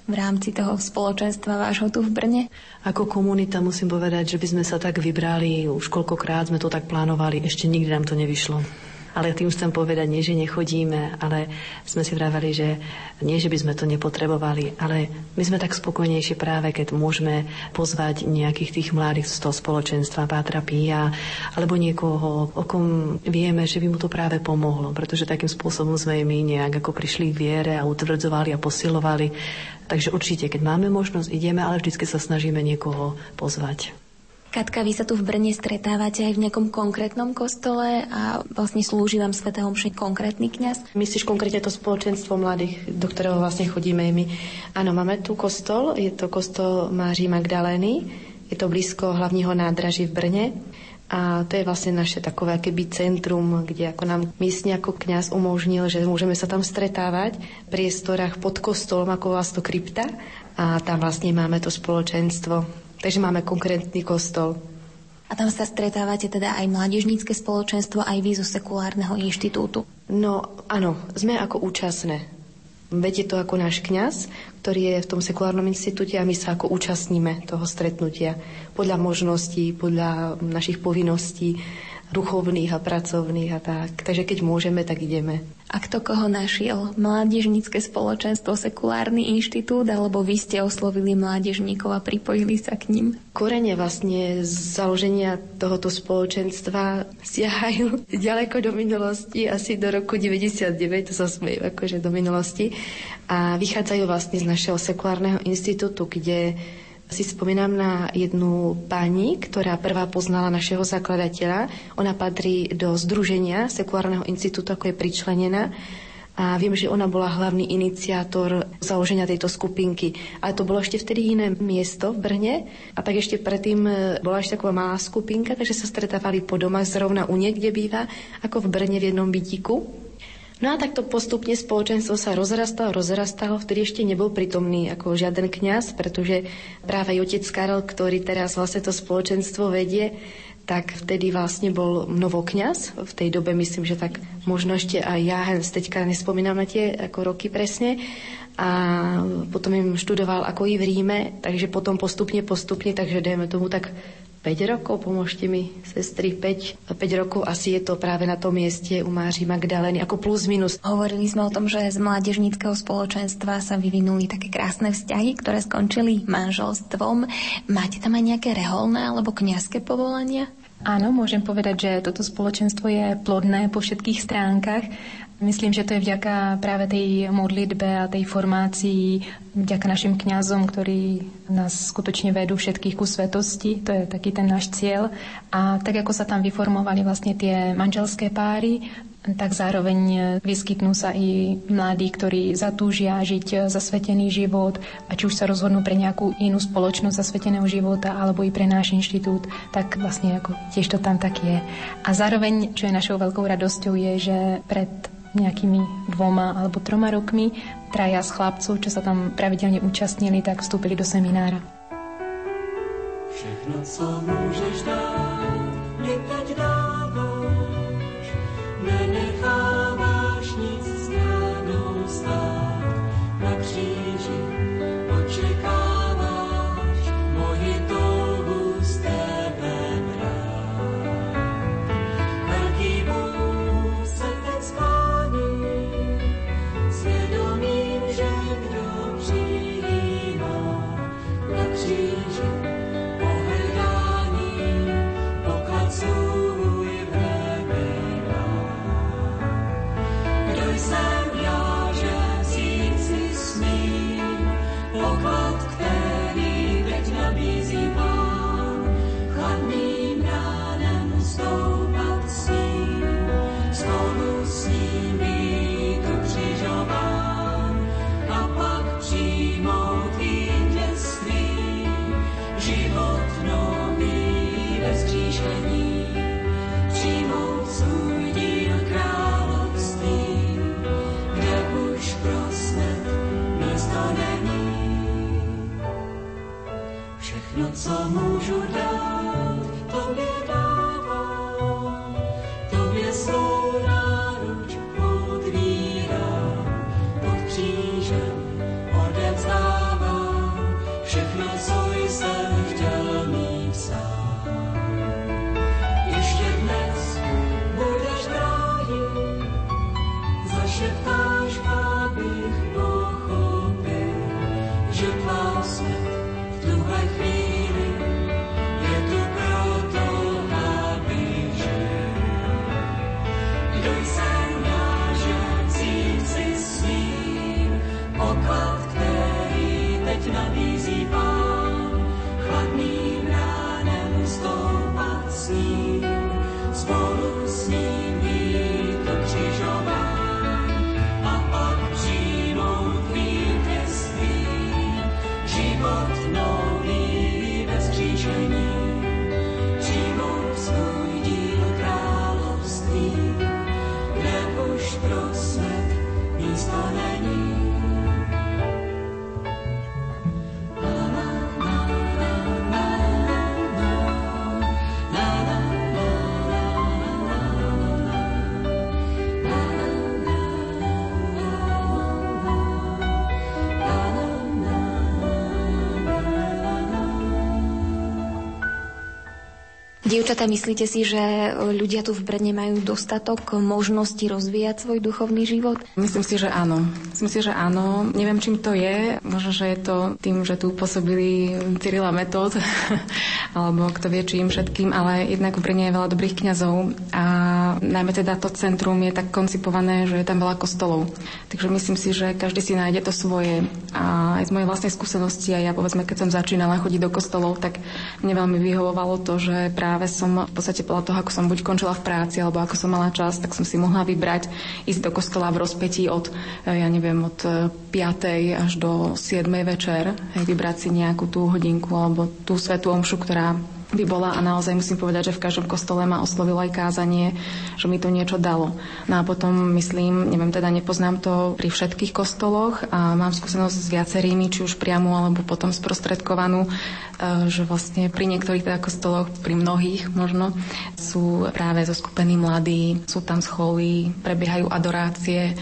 v rámci toho spoločenstva vášho tu v Brne? Ako komunita musím povedať, že by sme sa tak vybrali, už koľkokrát sme to tak plánovali, ešte nikdy nám to nevyšlo. Ale tým chcem povedať, nie, že nechodíme, ale sme si vravali, že nie, že by sme to nepotrebovali, ale my sme tak spokojnejšie práve, keď môžeme pozvať nejakých tých mladých z toho spoločenstva Pátra Pia, alebo niekoho, o kom vieme, že by mu to práve pomohlo, pretože takým spôsobom sme my nejak ako prišli k viere a utvrdzovali a posilovali. Takže určite, keď máme možnosť, ideme, ale vždy sa snažíme niekoho pozvať. Katka, vy sa tu v Brne stretávate aj v nejakom konkrétnom kostole a vlastne slúži vám svätej omše konkrétny kňaz? Myslíš konkrétne to spoločenstvo mladých, do ktorého vlastne chodíme my? Áno, máme tu kostol, je to kostol Márii Magdalény, je to blízko hlavního nádraží v Brne a to je vlastne naše takové akéby centrum, kde ako nám místne ako kňaz umožnil, že môžeme sa tam stretávať v priestorách pod kostolom, ako vlastne krypta a tam vlastne máme to spoločenstvo. Takže máme konkrétny kostol. A tam sa stretávate teda aj mládežnícke spoločenstvo, aj vy zo sekulárneho inštitútu? No áno, sme ako účastné. Veď je to ako náš kňaz, ktorý je v tom sekulárnom inštitúte a my sa ako účastníme toho stretnutia. Podľa možností, podľa našich povinností, duchovných a pracovných a tak. Takže keď môžeme, tak ideme. A kto koho našiel? Mládežnícke spoločenstvo, sekulárny inštitút, alebo vy ste oslovili mládežníkov a pripojili sa k ním? Korene vlastne založenia tohoto spoločenstva siahajú ďaleko do minulosti, asi do roku deväťdesiatdeväť, to sa smejú akože do minulosti. A vychádzajú vlastne z našeho sekulárneho inštitútu, kde si spomínam na jednu pani, ktorá prvá poznala našeho zakladateľa. Ona patrí do združenia sekulárneho inštitútu, ako je pričlenená. A viem, že ona bola hlavný iniciátor založenia tejto skupinky. Ale to bolo ešte vtedy iné miesto v Brne. A tak ešte predtým bola ešte taková malá skupinka, takže sa stretávali po domách zrovna u nie, kde býva, ako v Brne v jednom bytíku. No a takto postupne spoločenstvo sa rozrastalo, rozrastalo, vtedy ešte nebol prítomný ako žiaden kňaz, pretože práve aj otec Karel, ktorý teraz vlastne to spoločenstvo vedie, tak vtedy vlastne bol novokňaz. V tej dobe myslím, že tak možno ešte aj ja, teďka nespomínam na tie ako roky presne. A potom im študoval ako i v Ríme, takže potom postupne, postupne, takže dajme tomu tak päť rokov, pomôžte mi, sestry, päť, päť rokov asi je to práve na tom mieste u Márii Magdalény, ako plus minus. Hovorili sme o tom, že z mládežníckeho spoločenstva sa vyvinuli také krásne vzťahy, ktoré skončili manželstvom. Máte tam aj nejaké reholné alebo kňazské povolania? Áno, môžem povedať, že toto spoločenstvo je plodné po všetkých stránkach. Myslím, že to je vďaka práve tej modlitbe a tej formácii, vďaka našim kňazom, ktorí nás skutočne vedú všetkých ku svetosti. To je taký ten náš cieľ. A tak, ako sa tam vyformovali vlastne tie manželské páry, tak zároveň vyskytnú sa i mladí, ktorí zatúžia žiť zasvetený život a či už sa rozhodnú pre nejakú inú spoločnosť zasveteného života alebo i pre náš inštitút, tak vlastne ako tiež to tam tak je. A zároveň, čo je našou veľkou radosťou, je, že pred nejakými dvoma alebo troma rokmi traja z chlapcov, čo sa tam pravidelne účastnili, tak vstúpili do seminára. Všechno, co môžeš dát, mi teď dáváš, nenecháváš nic stranou stát. Na kříži očekáváš moji touhu z tebe brát. Velký Bůh se teď sklání, svědomím, že kdo přijímá na kříži pohrdání, poklad svůj v nebi dá. Kdo jsem já, že vzít si smím poklad, který teď nabízí Pán, chladným ránem stoupat s ním, spolu s ním být ukřižován a pak přijmout vítězství, život nový bez zkříšení, přijmout svůj díl království, kde už pro smrt místo není. Všechno, co můžu dát, tobě dávám, tobě svou náruč otvírám, pod křížem odevzdávám. Dievčatá, myslíte si, že ľudia tu v Brne majú dostatok možností rozvíjať svoj duchovný život? Myslím si, že áno. Myslím si, že áno. Neviem, čím to je. Možno, že je to tým, že tu pôsobili Cyril a Metód, alebo kto vie, čím všetkým, ale jednak v Brne je veľa dobrých kňazov a najmä teda to centrum je tak koncipované, že je tam veľa kostolov. Takže myslím si, že každý si nájde to svoje. A aj z mojej vlastnej skúsenosti, a ja povedzme, keď som začínala chodiť do kostolov, tak mne veľmi vyhovovalo to, že práve som v podstate podľa toho, ako som buď končila v práci, alebo ako som mala čas, tak som si mohla vybrať ísť do kostola v rozpätí od, ja neviem, od piatej až do siedmej večer, hej, vybrať si nejakú tú hodinku alebo tú svätú omšu, ktorá by bola, a naozaj musím povedať, že v každom kostole ma oslovilo aj kázanie, že mi to niečo dalo. No a potom myslím, neviem, teda nepoznám to pri všetkých kostoloch a mám skúsenosť s viacerými, či už priamu alebo potom sprostredkovanú, že vlastne pri niektorých teda kostoloch, pri mnohých možno, sú práve zoskupení mladí, sú tam scholy, prebiehajú adorácie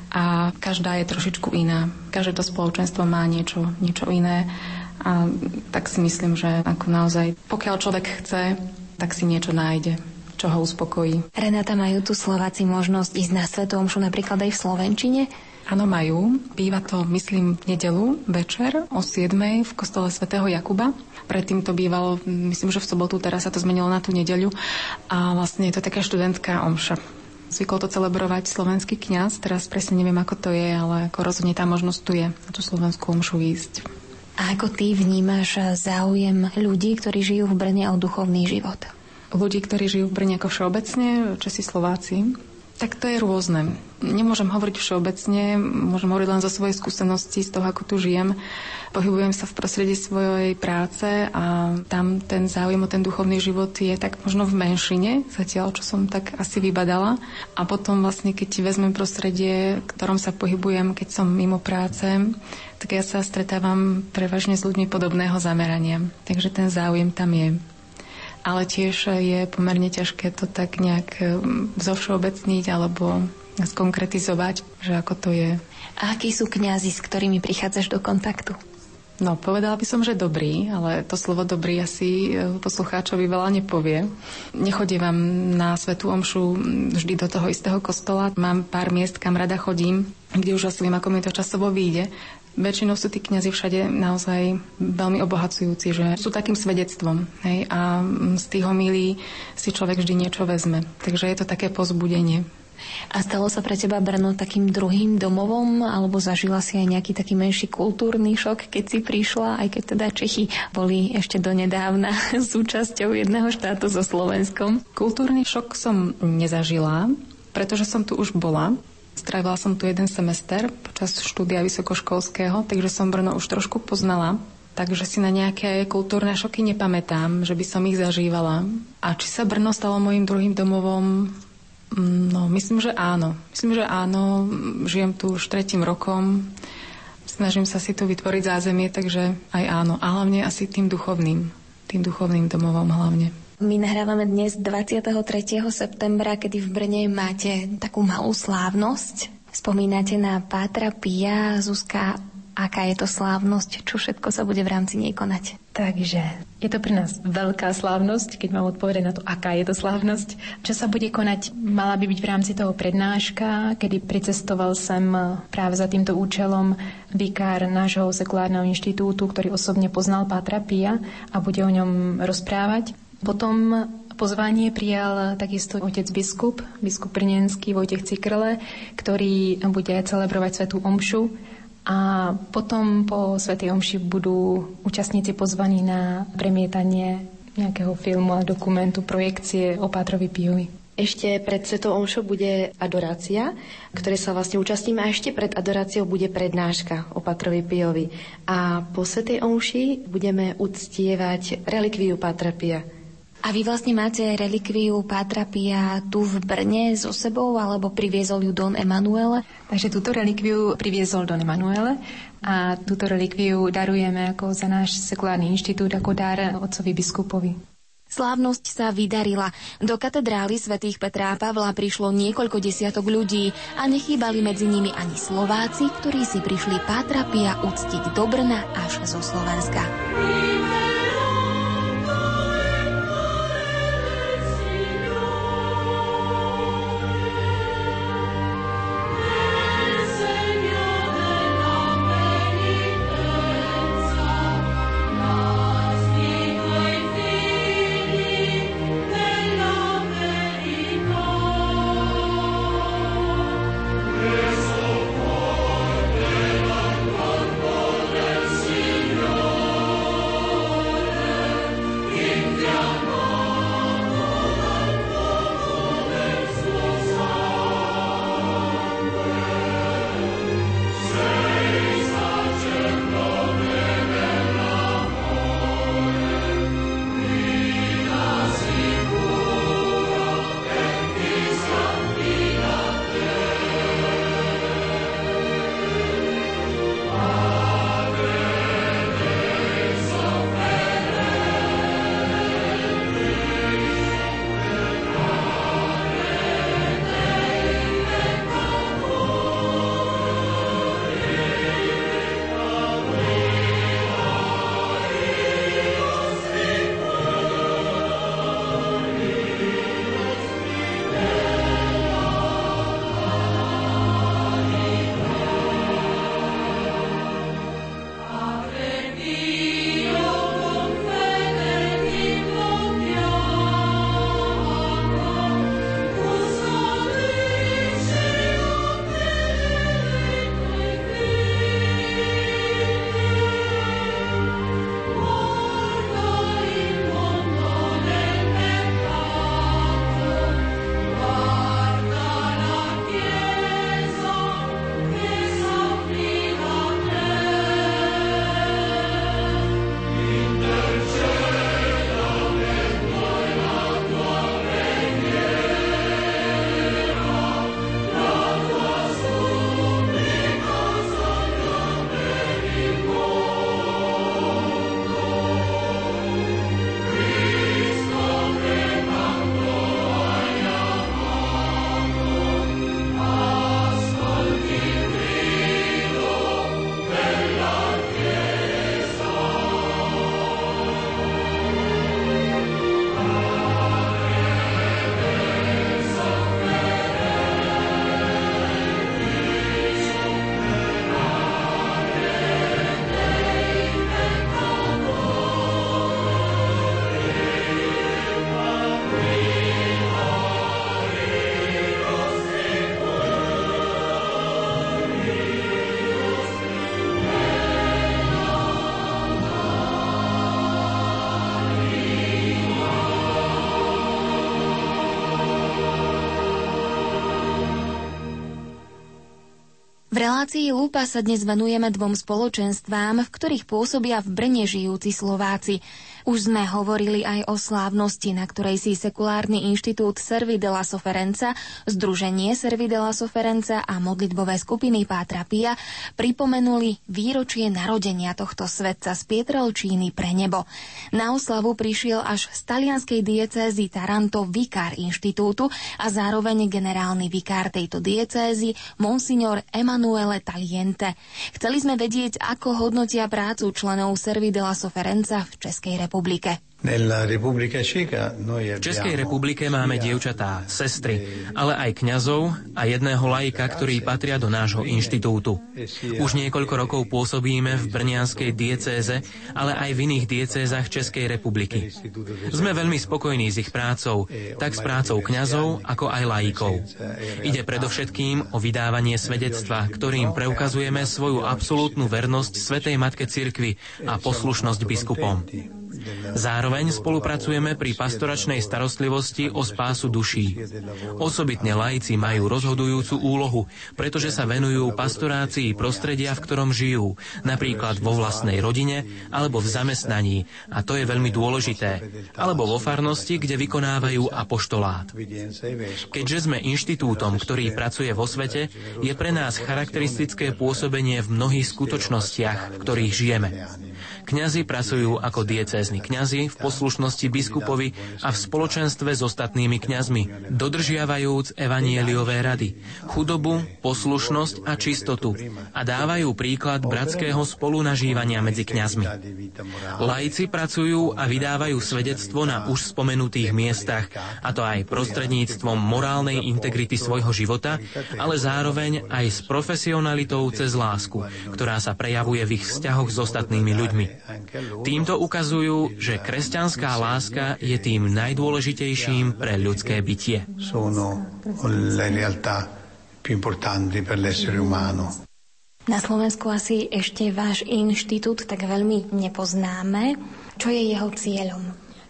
a každá je trošičku iná. Každé to spoločenstvo má niečo, niečo iné. A tak si myslím, že ako naozaj, pokiaľ človek chce, tak si niečo nájde, čo ho uspokojí. Renata, majú tu Slováci možnosť ísť na svätú omšu napríklad aj v slovenčine? Áno, majú. Býva to, myslím, v nedeľu večer o siedmej v kostole svätého Jakuba. Predtým to bývalo, myslím, že v sobotu, teraz sa to zmenilo na tú nedeľu. A vlastne je to taká študentská omša. Zvykol to celebrovať slovenský kňaz, teraz presne neviem, ako to je, ale ako rozhodne tá možnosť tu je na tú slovenskú omšu ísť. A ako ty vnímaš záujem ľudí, ktorí žijú v Brne o duchovný život? Ľudí, ktorí žijú v Brne ako všeobecne, Česi, Slováci, tak to je rôzne. Nemôžem hovoriť všeobecne, môžem hovoriť len zo svojej skúsenosti, z toho, ako tu žijem. Pohybujem sa v prostredí svojej práce a tam ten záujem o ten duchovný život je tak možno v menšine, zatiaľ, čo som tak asi vybadala. A potom vlastne, keď ti vezmem prostredie, v ktorom sa pohybujem, keď som mimo práce, tak ja sa stretávam prevažne s ľuďmi podobného zamerania. Takže ten záujem tam je. Ale tiež je pomerne ťažké to tak nejak zovšeobecniť alebo skonkretizovať, že ako to je. A akí sú kňazi, s ktorými prichádzaš do kontaktu? No, povedala by som, že dobrý, ale to slovo dobrý asi poslucháčovi veľa nepovie. Nechodím na svätú omšu vždy do toho istého kostola. Mám pár miest, kam rada chodím, kde už asi viem, ako mi to časovo vyjde. Väčšinou sú tí kňazi všade naozaj veľmi obohacujúci, že sú takým svedectvom. Hej? A z tých homílií si človek vždy niečo vezme. Takže je to také povzbudenie. A stalo sa pre teba Brno takým druhým domovom, alebo zažila si aj nejaký taký menší kultúrny šok, keď si prišla, aj keď teda Čechy boli ešte donedávna súčasťou jedného štátu so Slovenskom? Kultúrny šok som nezažila, pretože som tu už bola. Strávila som tu jeden semester počas štúdia vysokoškolského, takže som Brno už trošku poznala. Takže si na nejaké kultúrne šoky nepamätám, že by som ich zažívala. A či sa Brno stalo mojím druhým domovom? No, myslím, že áno. Myslím, že áno. Žijem tu už tretím rokom. Snažím sa si tu vytvoriť zázemie, takže aj áno. A hlavne asi tým duchovným. Tým duchovným domovom hlavne. My nahrávame dnes dvadsiateho tretieho septembra, kedy v Brne máte takú malú slávnosť. Spomínate na Pátra Pia. Zuzka, aká je to slávnosť? Čo všetko sa bude v rámci nej konať? Takže je to pre nás veľká slávnosť, keď mám odpovedať na to, aká je to slávnosť. Čo sa bude konať? Mala by byť v rámci toho prednáška, kedy pricestoval sem práve za týmto účelom vikár nášho sekulárneho inštitútu, ktorý osobne poznal Pátra Pia a bude o ňom rozprávať. Potom pozvanie prijal takisto otec biskup, biskup brněnský Vojtech Cikrle, ktorý bude celebrovať svätú omšu. A potom po svätej omši budú účastníci pozvaní na premietanie nejakého filmu a dokumentu, projekcie o Pátrovi Piovi. Ešte pred svetou omšou bude adorácia, ktorej sa vlastne účastníme, a ešte pred adoráciou bude prednáška o Pátrovi Piovi. A po svätej omši budeme uctievať relikviu Pátra Pia. A vy vlastne máte relikviu Pátra Pia tu v Brne so sebou, alebo priviezol ju Don Emanuele? Takže túto relikviu priviezol Don Emanuele a túto relikviu darujeme ako za náš sekulárny inštitút ako dar otcovi biskupovi. Slávnosť sa vydarila. Do katedrály svätých Petra a Pavla prišlo niekoľko desiatok ľudí a nechýbali medzi nimi ani Slováci, ktorí si prišli Pátra Pia uctiť do Brna až zo Slovenska. V relácii Lupa sa dnes venujeme dvom spoločenstvám, v ktorých pôsobia v Brne žijúci Slováci. Už sme hovorili aj o slávnosti, na ktorej si sekulárny inštitút Servi della Sofferenza, Združenie Servi della Sofferenza a modlitbové skupiny Pátra Pia pripomenuli výročie narodenia tohto svetca z Pietrelčíny pre nebo. Na oslavu prišiel až z talianskej diecézy Taranto vikár inštitútu a zároveň generálny vikár tejto diecézy monsignor Emanuele Taliente. Chceli sme vedieť, ako hodnotia prácu členov Servi della Sofferenza v Českej republike. V Českej republike máme dievčatá, sestry, ale aj kňazov a jedného laika, ktorí patria do nášho inštitútu. Už niekoľko rokov pôsobíme v brnianskej diecéze, ale aj v iných diecézach Českej republiky. Sme veľmi spokojní s ich prácou, tak s prácou kňazov, ako aj laikov. Ide predovšetkým o vydávanie svedectva, ktorým preukazujeme svoju absolútnu vernosť Svätej Matke Cirkvi a poslušnosť biskupom. Zároveň spolupracujeme pri pastoračnej starostlivosti o spásu duší. Osobitne laici majú rozhodujúcu úlohu, pretože sa venujú pastorácii prostredia, v ktorom žijú, napríklad vo vlastnej rodine alebo v zamestnaní, a to je veľmi dôležité, alebo vo farnosti, kde vykonávajú apoštolát. Keďže sme inštitútom, ktorý pracuje vo svete, je pre nás charakteristické pôsobenie v mnohých skutočnostiach, v ktorých žijeme. Kňazi pracujú ako diecézni kňazi v poslušnosti biskupovi a v spoločenstve s ostatnými kňazmi, dodržiavajúc evanieliové rady, chudobu, poslušnosť a čistotu a dávajú príklad bratského spolunažívania medzi kňazmi. Laici pracujú a vydávajú svedectvo na už spomenutých miestach, a to aj prostredníctvom morálnej integrity svojho života, ale zároveň aj s profesionalitou cez lásku, ktorá sa prejavuje v ich vzťahoch s ostatnými ľuďmi. Týmto ukazujú, že kresťanská láska je tým najdôležitejším pre ľudské bytie. Na Slovensku asi ešte váš inštitút tak veľmi nepoznáme. Čo je jeho cieľom?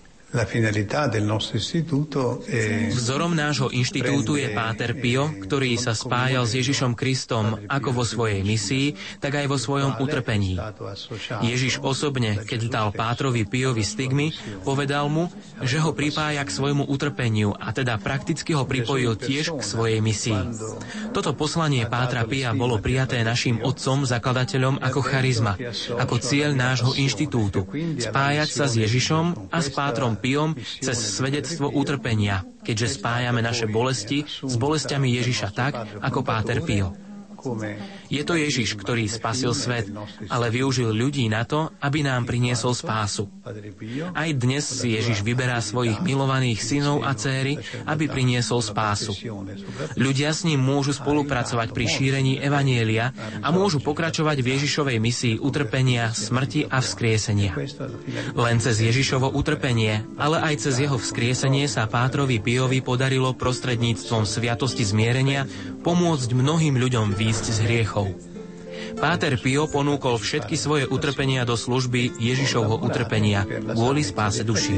Vzorom nášho inštitútu je Páter Pio, ktorý sa spájal s Ježišom Kristom ako vo svojej misii, tak aj vo svojom utrpení. Ježiš osobne, keď dal Pátrovi Piovi stigmy, povedal mu, že ho pripája k svojmu utrpeniu a teda prakticky ho pripojil tiež k svojej misii. Toto poslanie Pátra Pia bolo prijaté naším otcom, zakladateľom ako charizma, ako cieľ nášho inštitútu, spájať sa s Ježišom a s Pátrom Piom cez svedectvo utrpenia, keďže spájame naše bolesti s bolestiami Ježiša tak, ako Páter Pio. Je to Ježiš, ktorý spasil svet, ale využil ľudí na to, aby nám priniesol spásu. Aj dnes si Ježiš vyberá svojich milovaných synov a dcéry, aby priniesol spásu. Ľudia s ním môžu spolupracovať pri šírení evanjelia a môžu pokračovať v Ježišovej misii utrpenia, smrti a vzkriesenia. Len cez Ježišovo utrpenie, ale aj cez jeho vzkriesenie sa Pátrovi Piovi podarilo prostredníctvom sviatosti zmierenia pomôcť mnohým ľuďom výjsť z hriechov. Páter Pio ponúkol všetky svoje utrpenia do služby Ježišovho utrpenia kvôli spáse duší.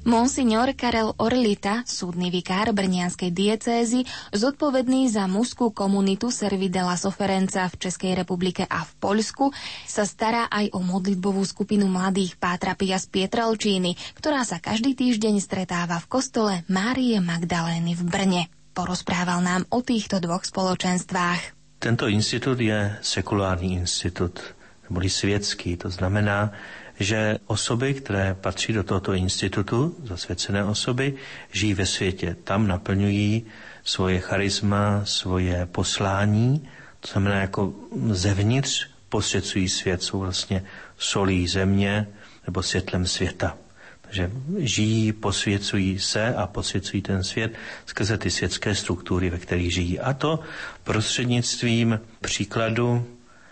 Monsignor Karel Orlita, súdny vikár brnianskej diecézy, zodpovedný za mužskú komunitu Servi della Sofferenza v Českej republike a v Poľsku, sa stará aj o modlitbovú skupinu mladých Pátra Pia z Pietrelčíny, ktorá sa každý týždeň stretáva v kostole Márie Magdalény v Brne. Porozprával nám o týchto dvoch spoločenstvách. Tento institut je sekulární institut, neboli světský, to znamená, že osoby, které patří do tohoto institutu, zasvěcené osoby, žijí ve světě. Tam naplňují svoje charisma, svoje poslání, to znamená jako zevnitř posvěcují svět, jsou vlastně solí země nebo světlem světa. Takže žijí, posvěcují se a posvěcují ten svět skrze ty světské struktury, ve kterých žijí. A to prostřednictvím příkladu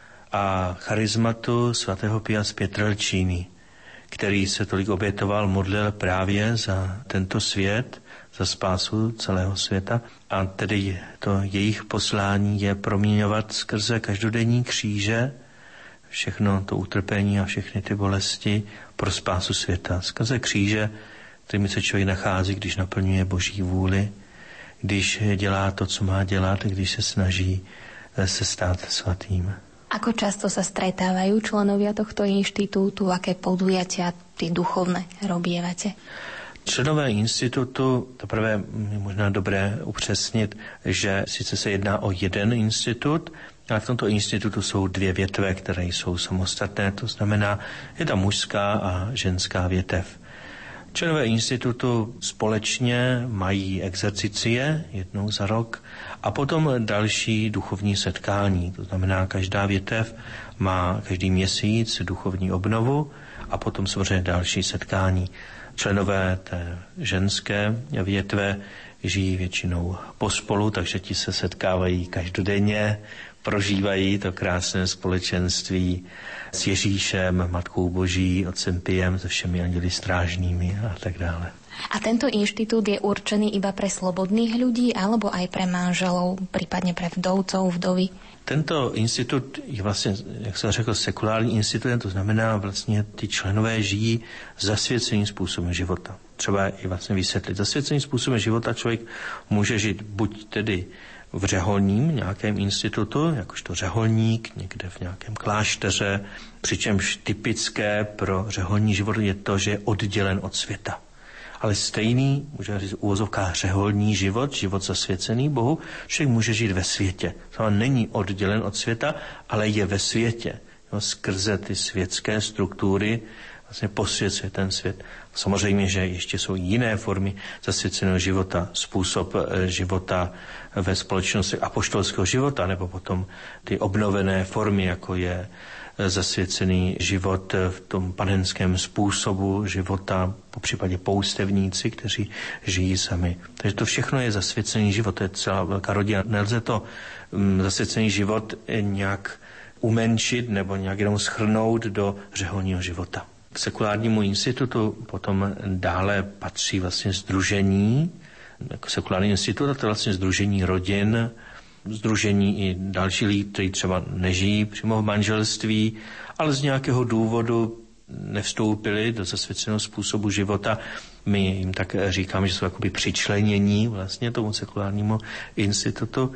a charizmatu svatého Pia z Pietrelčíny, který se tolik obětoval, modlil právě za tento svět, za spásu celého světa. A tedy to jejich poslání je proměňovat skrze každodenní kříže všechno to utrpení a všechny ty bolesti pro spásu světa. Skrze kříže, kterými se člověk nachází, když naplňuje Boží vůli, když dělá to, co má dělat, když se snaží se stát svatým. Ako často sa stretávajú členovia tohto inštitútu, aké podujatia ty duchovné robievate? Členové institutu, teprve je možná dobré upřesnit, že sice se jedná o jeden institut, ale v tomto institutu jsou dvě větve, které jsou samostatné, to znamená, je tam mužská a ženská větev. Členové institutu společně mají exercicie jednou za rok a potom další duchovní setkání. To znamená, každá větev má každý měsíc duchovní obnovu a potom samozřejmě další setkání. Členové té ženské větve žijí většinou pospolu, takže ti se setkávají každodenně, prožívají to krásné společenství s Ježíšem, Matkou Boží, Otcem Piem, se všemi anděli strážnými a tak dále. A tento inštitút je určený iba pre slobodných ľudí alebo aj pre manželov, prípadne pre vdovcov, vdovy? Tento institut je vlastně, jak jsem řekl, sekulární institut, to znamená vlastně ty členové žijí zasvěceným způsobem života. Třeba i vlastně vysvětlit. Zasvěceným způsobem života člověk může žít buď tedy v řeholním nějakém institutu, jakožto řeholník, někde v nějakém klášteře, přičemž typické pro řeholní život je to, že je oddělen od světa. Ale stejný, můžeme říct, uvozovká řeholní život, život zasvěcený Bohu, člověk může žít ve světě. To není oddělen od světa, ale je ve světě. Jo, skrze ty světské struktury vlastně posvěcuje ten svět. Samozřejmě, že ještě jsou jiné formy zasvěceného života, způsob života ve společnosti apoštolského života, nebo potom ty obnovené formy, jako je zasvěcený život v tom panenském způsobu života, po případě poustevníci, kteří žijí sami. Takže to všechno je zasvěcený život, to je celá velká rodina. Nelze to um, zasvěcený život nějak umenšit nebo nějak jenom shrnout do řeholního života. K sekulárnímu institutu potom dále patří vlastně sdružení, jako sekulární institut, a to je vlastně sdružení rodin, sdružení i další lidí, kteří třeba nežijí přímo v manželství, ale z nějakého důvodu nevstoupili do zasvěceného způsobu života. My jim tak říkáme, že jsou jakoby přičlenění vlastně tomu sekulárnímu institutu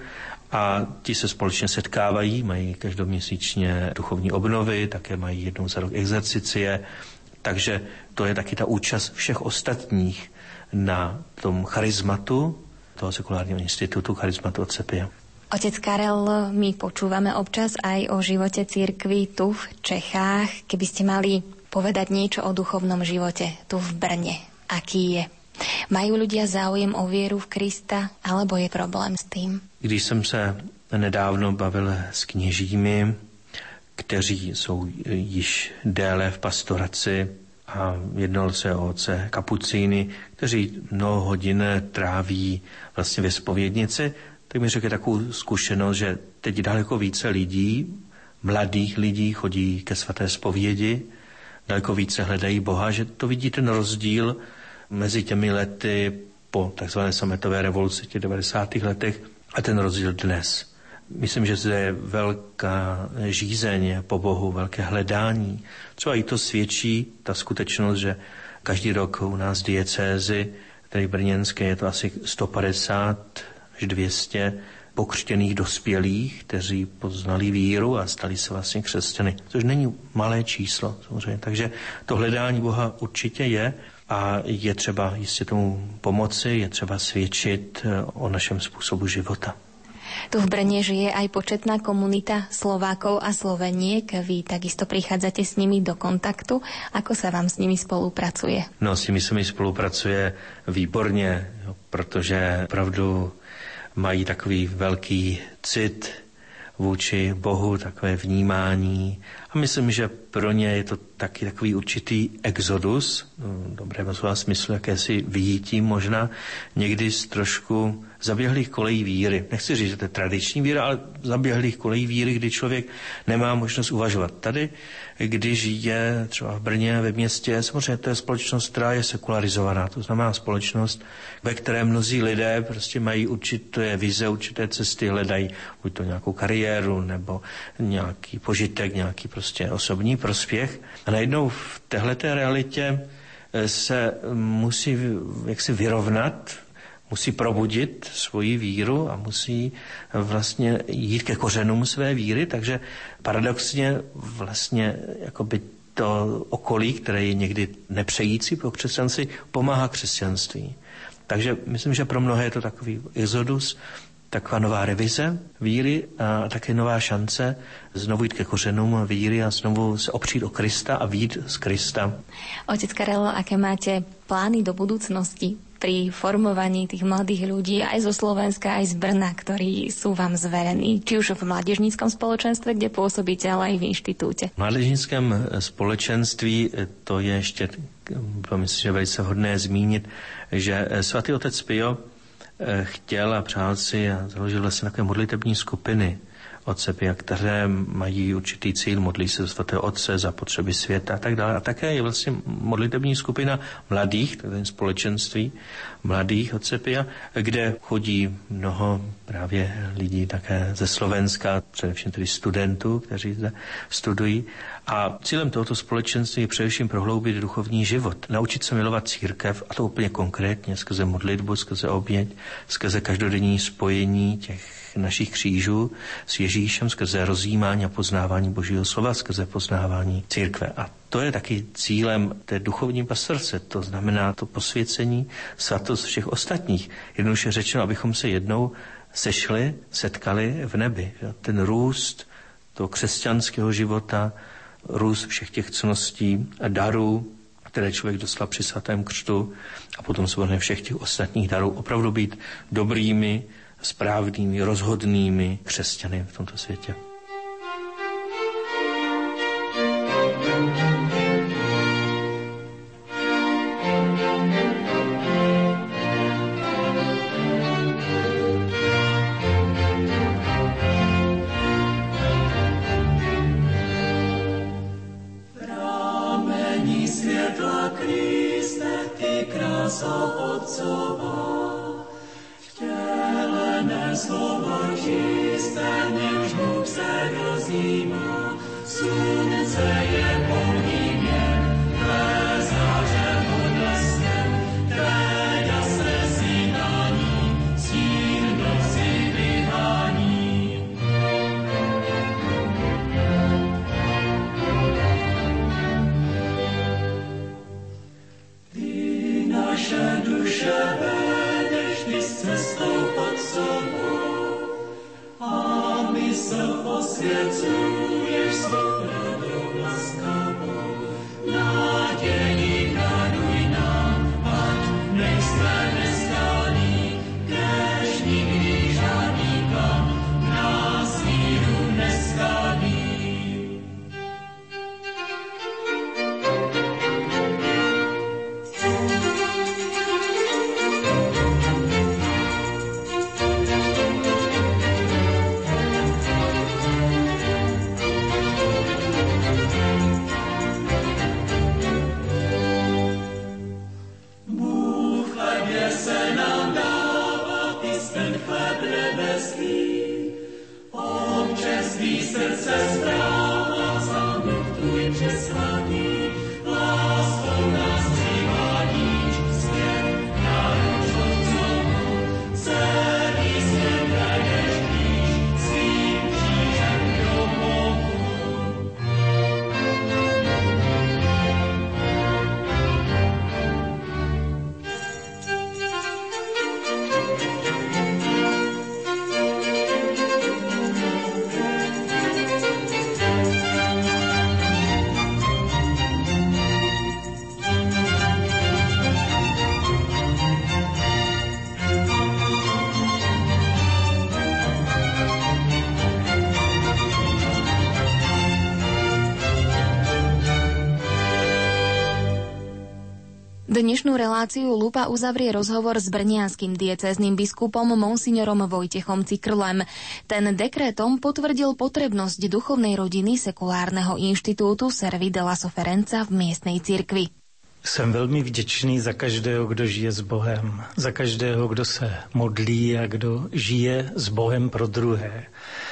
a ti se společně setkávají, mají každoměsíčně duchovní obnovy, také mají jednou za rok exercicie, takže to je taky ta účast všech ostatních na tom charizmatu toho sekulárního institutu, charizmatu Otce Pia. Otec Karel, my počúvame občas aj o živote cirkvi tu v Čechách. Keby ste mali povedať niečo o duchovnom živote tu v Brne, aký je? Majú ľudia záujem o vieru v Krista, alebo je problém s tým? Když jsem se nedávno bavil s kněžími, kteří jsou již déle v pastoraci, a jednalo se o otce kapucíny, kteří mnoho hodin tráví vlastně ve zpovědnici, tak mi řekl takovou zkušenost, že teď daleko více lidí, mladých lidí chodí ke svaté zpovědi, daleko více hledají Boha, že to vidí ten rozdíl mezi těmi lety po takzvané sametové revoluci v těch devadesátých letech a ten rozdíl dnes. Myslím, že zde je velká žízeň po Bohu, velké hledání. Třeba i to svědčí ta skutečnost, že Každý rok u nás v diecézi, tedy brněnské, je to asi sto padesát až dvě stě pokřtěných dospělých, kteří poznali víru a stali se vlastně křesťany. Což není malé číslo, samozřejmě. Takže to hledání Boha určitě je a je třeba jistě tomu pomoci, je třeba svědčit o našem způsobu života. Tu v Brne žije aj početná komunita Slovákov a Sloveniek. Vy takisto prichádzate s nimi do kontaktu. Ako sa vám s nimi spolupracuje? No, s nimi se mi spolupracuje výborně, protože opravdu mají takový velký cit vůči Bohu, takové vnímání. A myslím, že pro ně je to taky takový určitý exodus, v dobrém slova smyslu, jakési vyjítí možná, někdy z trošku zaběhlých kolejí víry. Nechci říct, že to je tradiční víra, ale zaběhlých kolejí víry, kdy člověk nemá možnost uvažovat. Tady, když je třeba v Brně, ve městě, samozřejmě to je společnost, která je sekularizovaná, to znamená společnost, ve které mnozí lidé prostě mají určité vize, určité cesty, hledají buď to nějakou kariéru, nebo nějaký požitek, nějaký prostě osobní prospěch. A najednou v téhleté realitě se musí jaksi vyrovnat, musí probudit svoji víru a musí vlastně jít ke kořenům své víry, takže paradoxně vlastně jakoby to okolí, které je někdy nepřející pro křesťanství, pomáhá křesťanství. Takže myslím, že pro mnohé je to takový exodus, taková nová revize víry a také nová šance znovu jít ke kořenům víry a znovu se opřít o Krista a vyjít z Krista. Otec Karelo, aké máte plány do budúcnosti pri formovaní tých mladých ľudí aj zo Slovenska, aj z Brna, ktorí sú vám zverení, či už v mládežníckom spoločenstve, kde pôsobíte, ale aj v inštitúte? V mládežníckém společenství to je ještě, myslím, že velice hodné zmínit, že svatý otec Pio chtěl a přál si a založil vlastně takové modlitební skupiny otce Pia, které mají určitý cíl, modlí se za svatého otce, za potřeby světa a tak dále. A také je vlastně modlitební skupina mladých, takové společenství mladých otce Pia, kde chodí mnoho právě lidí také ze Slovenska, především tedy studentů, kteří zde studují. A cílem tohoto společenství je především prohloubit duchovní život, naučit se milovat církev, a to úplně konkrétně, skrze modlitbu, skrze oběť, skrze každodenní spojení těch našich křížů s Ježíšem, skrze rozjímání a poznávání Božího slova, skrze poznávání církve. A to je taky cílem té duchovní pastorce, to znamená to posvěcení, svatost všech ostatních. Jednoduše řečeno, abychom se jednou sešli, setkali v nebi. Ten růst toho křesťanského života, růst všech těch cností a darů, které člověk dostal při svatém křtu, a potom samozřejmě všech těch ostatních darů, opravdu být dobrými, správnými, rozhodnými křesťany v tomto světě. Pramení světla Kriste, ty krása Otcova, slovo čisté, než Bůh se rozjímá, slunce je ohnívě, tvé záře odleskem, tvé jasné sínání, stín noci vyhání. Ty naše duše vedeš, ty s cestou pod sobou, mysl osvěcuješ svou radou laskavou. Naději daruj nám, ať nejsme nestálí, kéž nikdy žádný kam nás víru nestaví. Dnešnú reláciu Lupa uzavrie rozhovor s brnianskym diecézným biskupom monsignorom Vojtechom Cikrlem. Ten dekrétom potvrdil potrebnosť duchovnej rodiny sekulárneho inštitútu Servi della Sofferenza v miestnej cirkvi. Jsem velmi vděčný za každého, kdo žije s Bohem, za každého, kdo se modlí a kdo žije s Bohem pro druhé.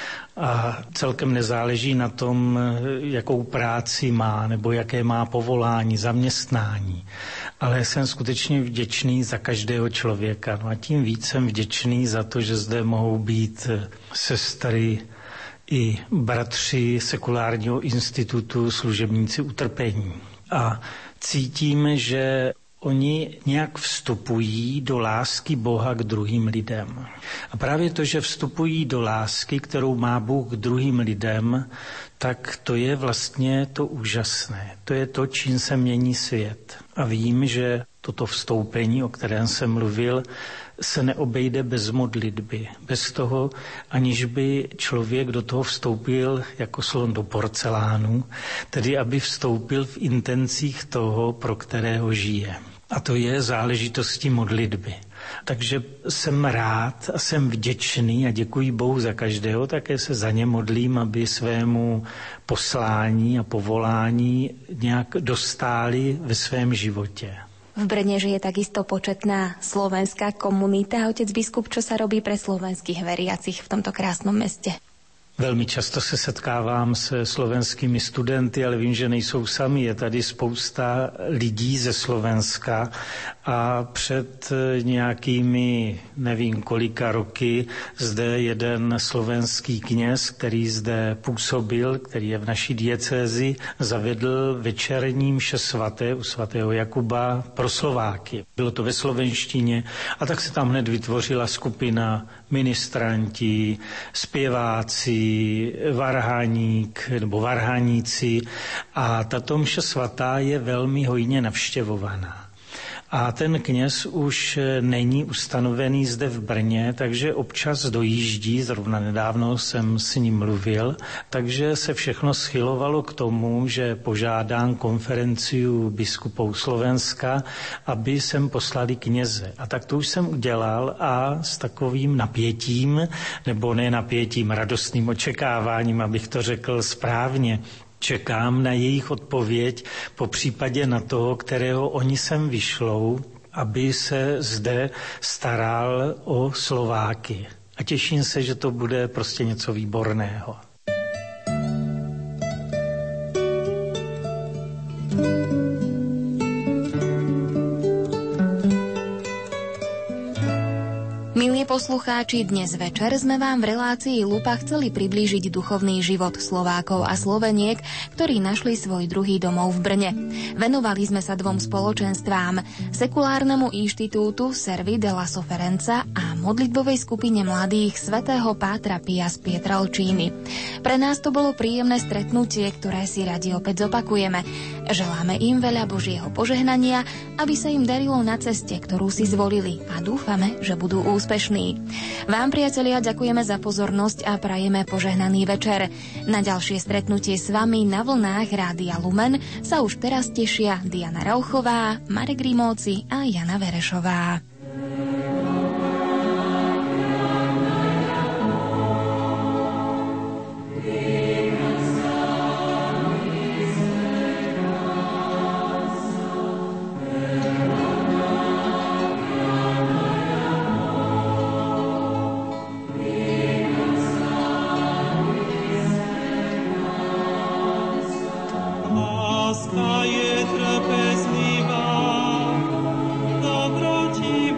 A celkem nezáleží na tom, jakou práci má nebo jaké má povolání, zaměstnání. Ale jsem skutečně vděčný za každého člověka. No a tím víc jsem vděčný za to, že zde mohou být sestry i bratři sekulárního institutu služebníci utrpení. A cítím, že oni nějak vstupují do lásky Boha k druhým lidem. A právě to, že vstupují do lásky, kterou má Bůh k druhým lidem, tak to je vlastně to úžasné. To je to, čím se mění svět. A vím, že toto vstoupení, o kterém jsem mluvil, se neobejde bez modlitby. Bez toho, aniž by člověk do toho vstoupil jako slon do porcelánu, tedy aby vstoupil v intencích toho, pro kterého žije. A to je záležitostí modlitby. Takže jsem rád a jsem vděčný a děkuji Bohu za každého, také se za ně modlím, aby svému poslání a povolání nějak dostáli ve svém životě. V Brne žije takisto početná slovenská komunita. Otec biskup, čo sa robí pre slovenských veriacich v tomto krásnom meste? Velmi často se setkávám se slovenskými studenty, ale vím, že nejsou sami. Je tady spousta lidí ze Slovenska a před nějakými, nevím kolika roky, zde jeden slovenský kněz, který zde působil, který je v naší diecézi, zavedl večerní mše svaté u svatého Jakuba pro Slováky. Bylo to ve slovenštině a tak se tam hned vytvořila skupina ministranti, zpěváci, varhaník nebo varhaníci a tato mše svatá je velmi hojně navštěvovaná. A ten kněz už není ustanovený zde v Brně, takže občas dojíždí, zrovna nedávno jsem s ním mluvil, takže se všechno schylovalo k tomu, že požádám konferenciu biskupů Slovenska, aby sem poslali kněze. A tak to už jsem udělal a s takovým napětím, nebo ne napětím, radostným očekáváním, abych to řekl správně, čekám na jejich odpověď, po případě na toho, kterého oni sem vyšlou, aby se zde staral o Slováky. A těším se, že to bude prostě něco výborného. Milí poslucháči, dnes večer sme vám v relácii Lupa chceli priblížiť duchovný život Slovákov a Sloveniek, ktorí našli svoj druhý domov v Brne. Venovali sme sa dvom spoločenstvám, sekulárnemu inštitútu Servi della Sofferenza a modlitbovej skupine mladých svätého Pátra Pia z Pietrelcíny. Pre nás to bolo príjemné stretnutie, ktoré si radi opäť zopakujeme. Želáme im veľa Božieho požehnania, aby sa im darilo na ceste, ktorú si zvolili, a dúfame, že budú úspešní. Vám, priatelia, ďakujeme za pozornosť a prajeme požehnaný večer. Na ďalšie stretnutie s vami na vlnách Rádia Lumen sa už teraz tešia Diana Rauchová, Marek Rimóci a Jana Verešová. Láska je trpezlivá, dobrotivá.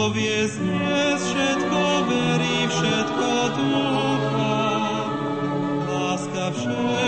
vie zniesť všetko, verí všetko dúfa. Láska všetko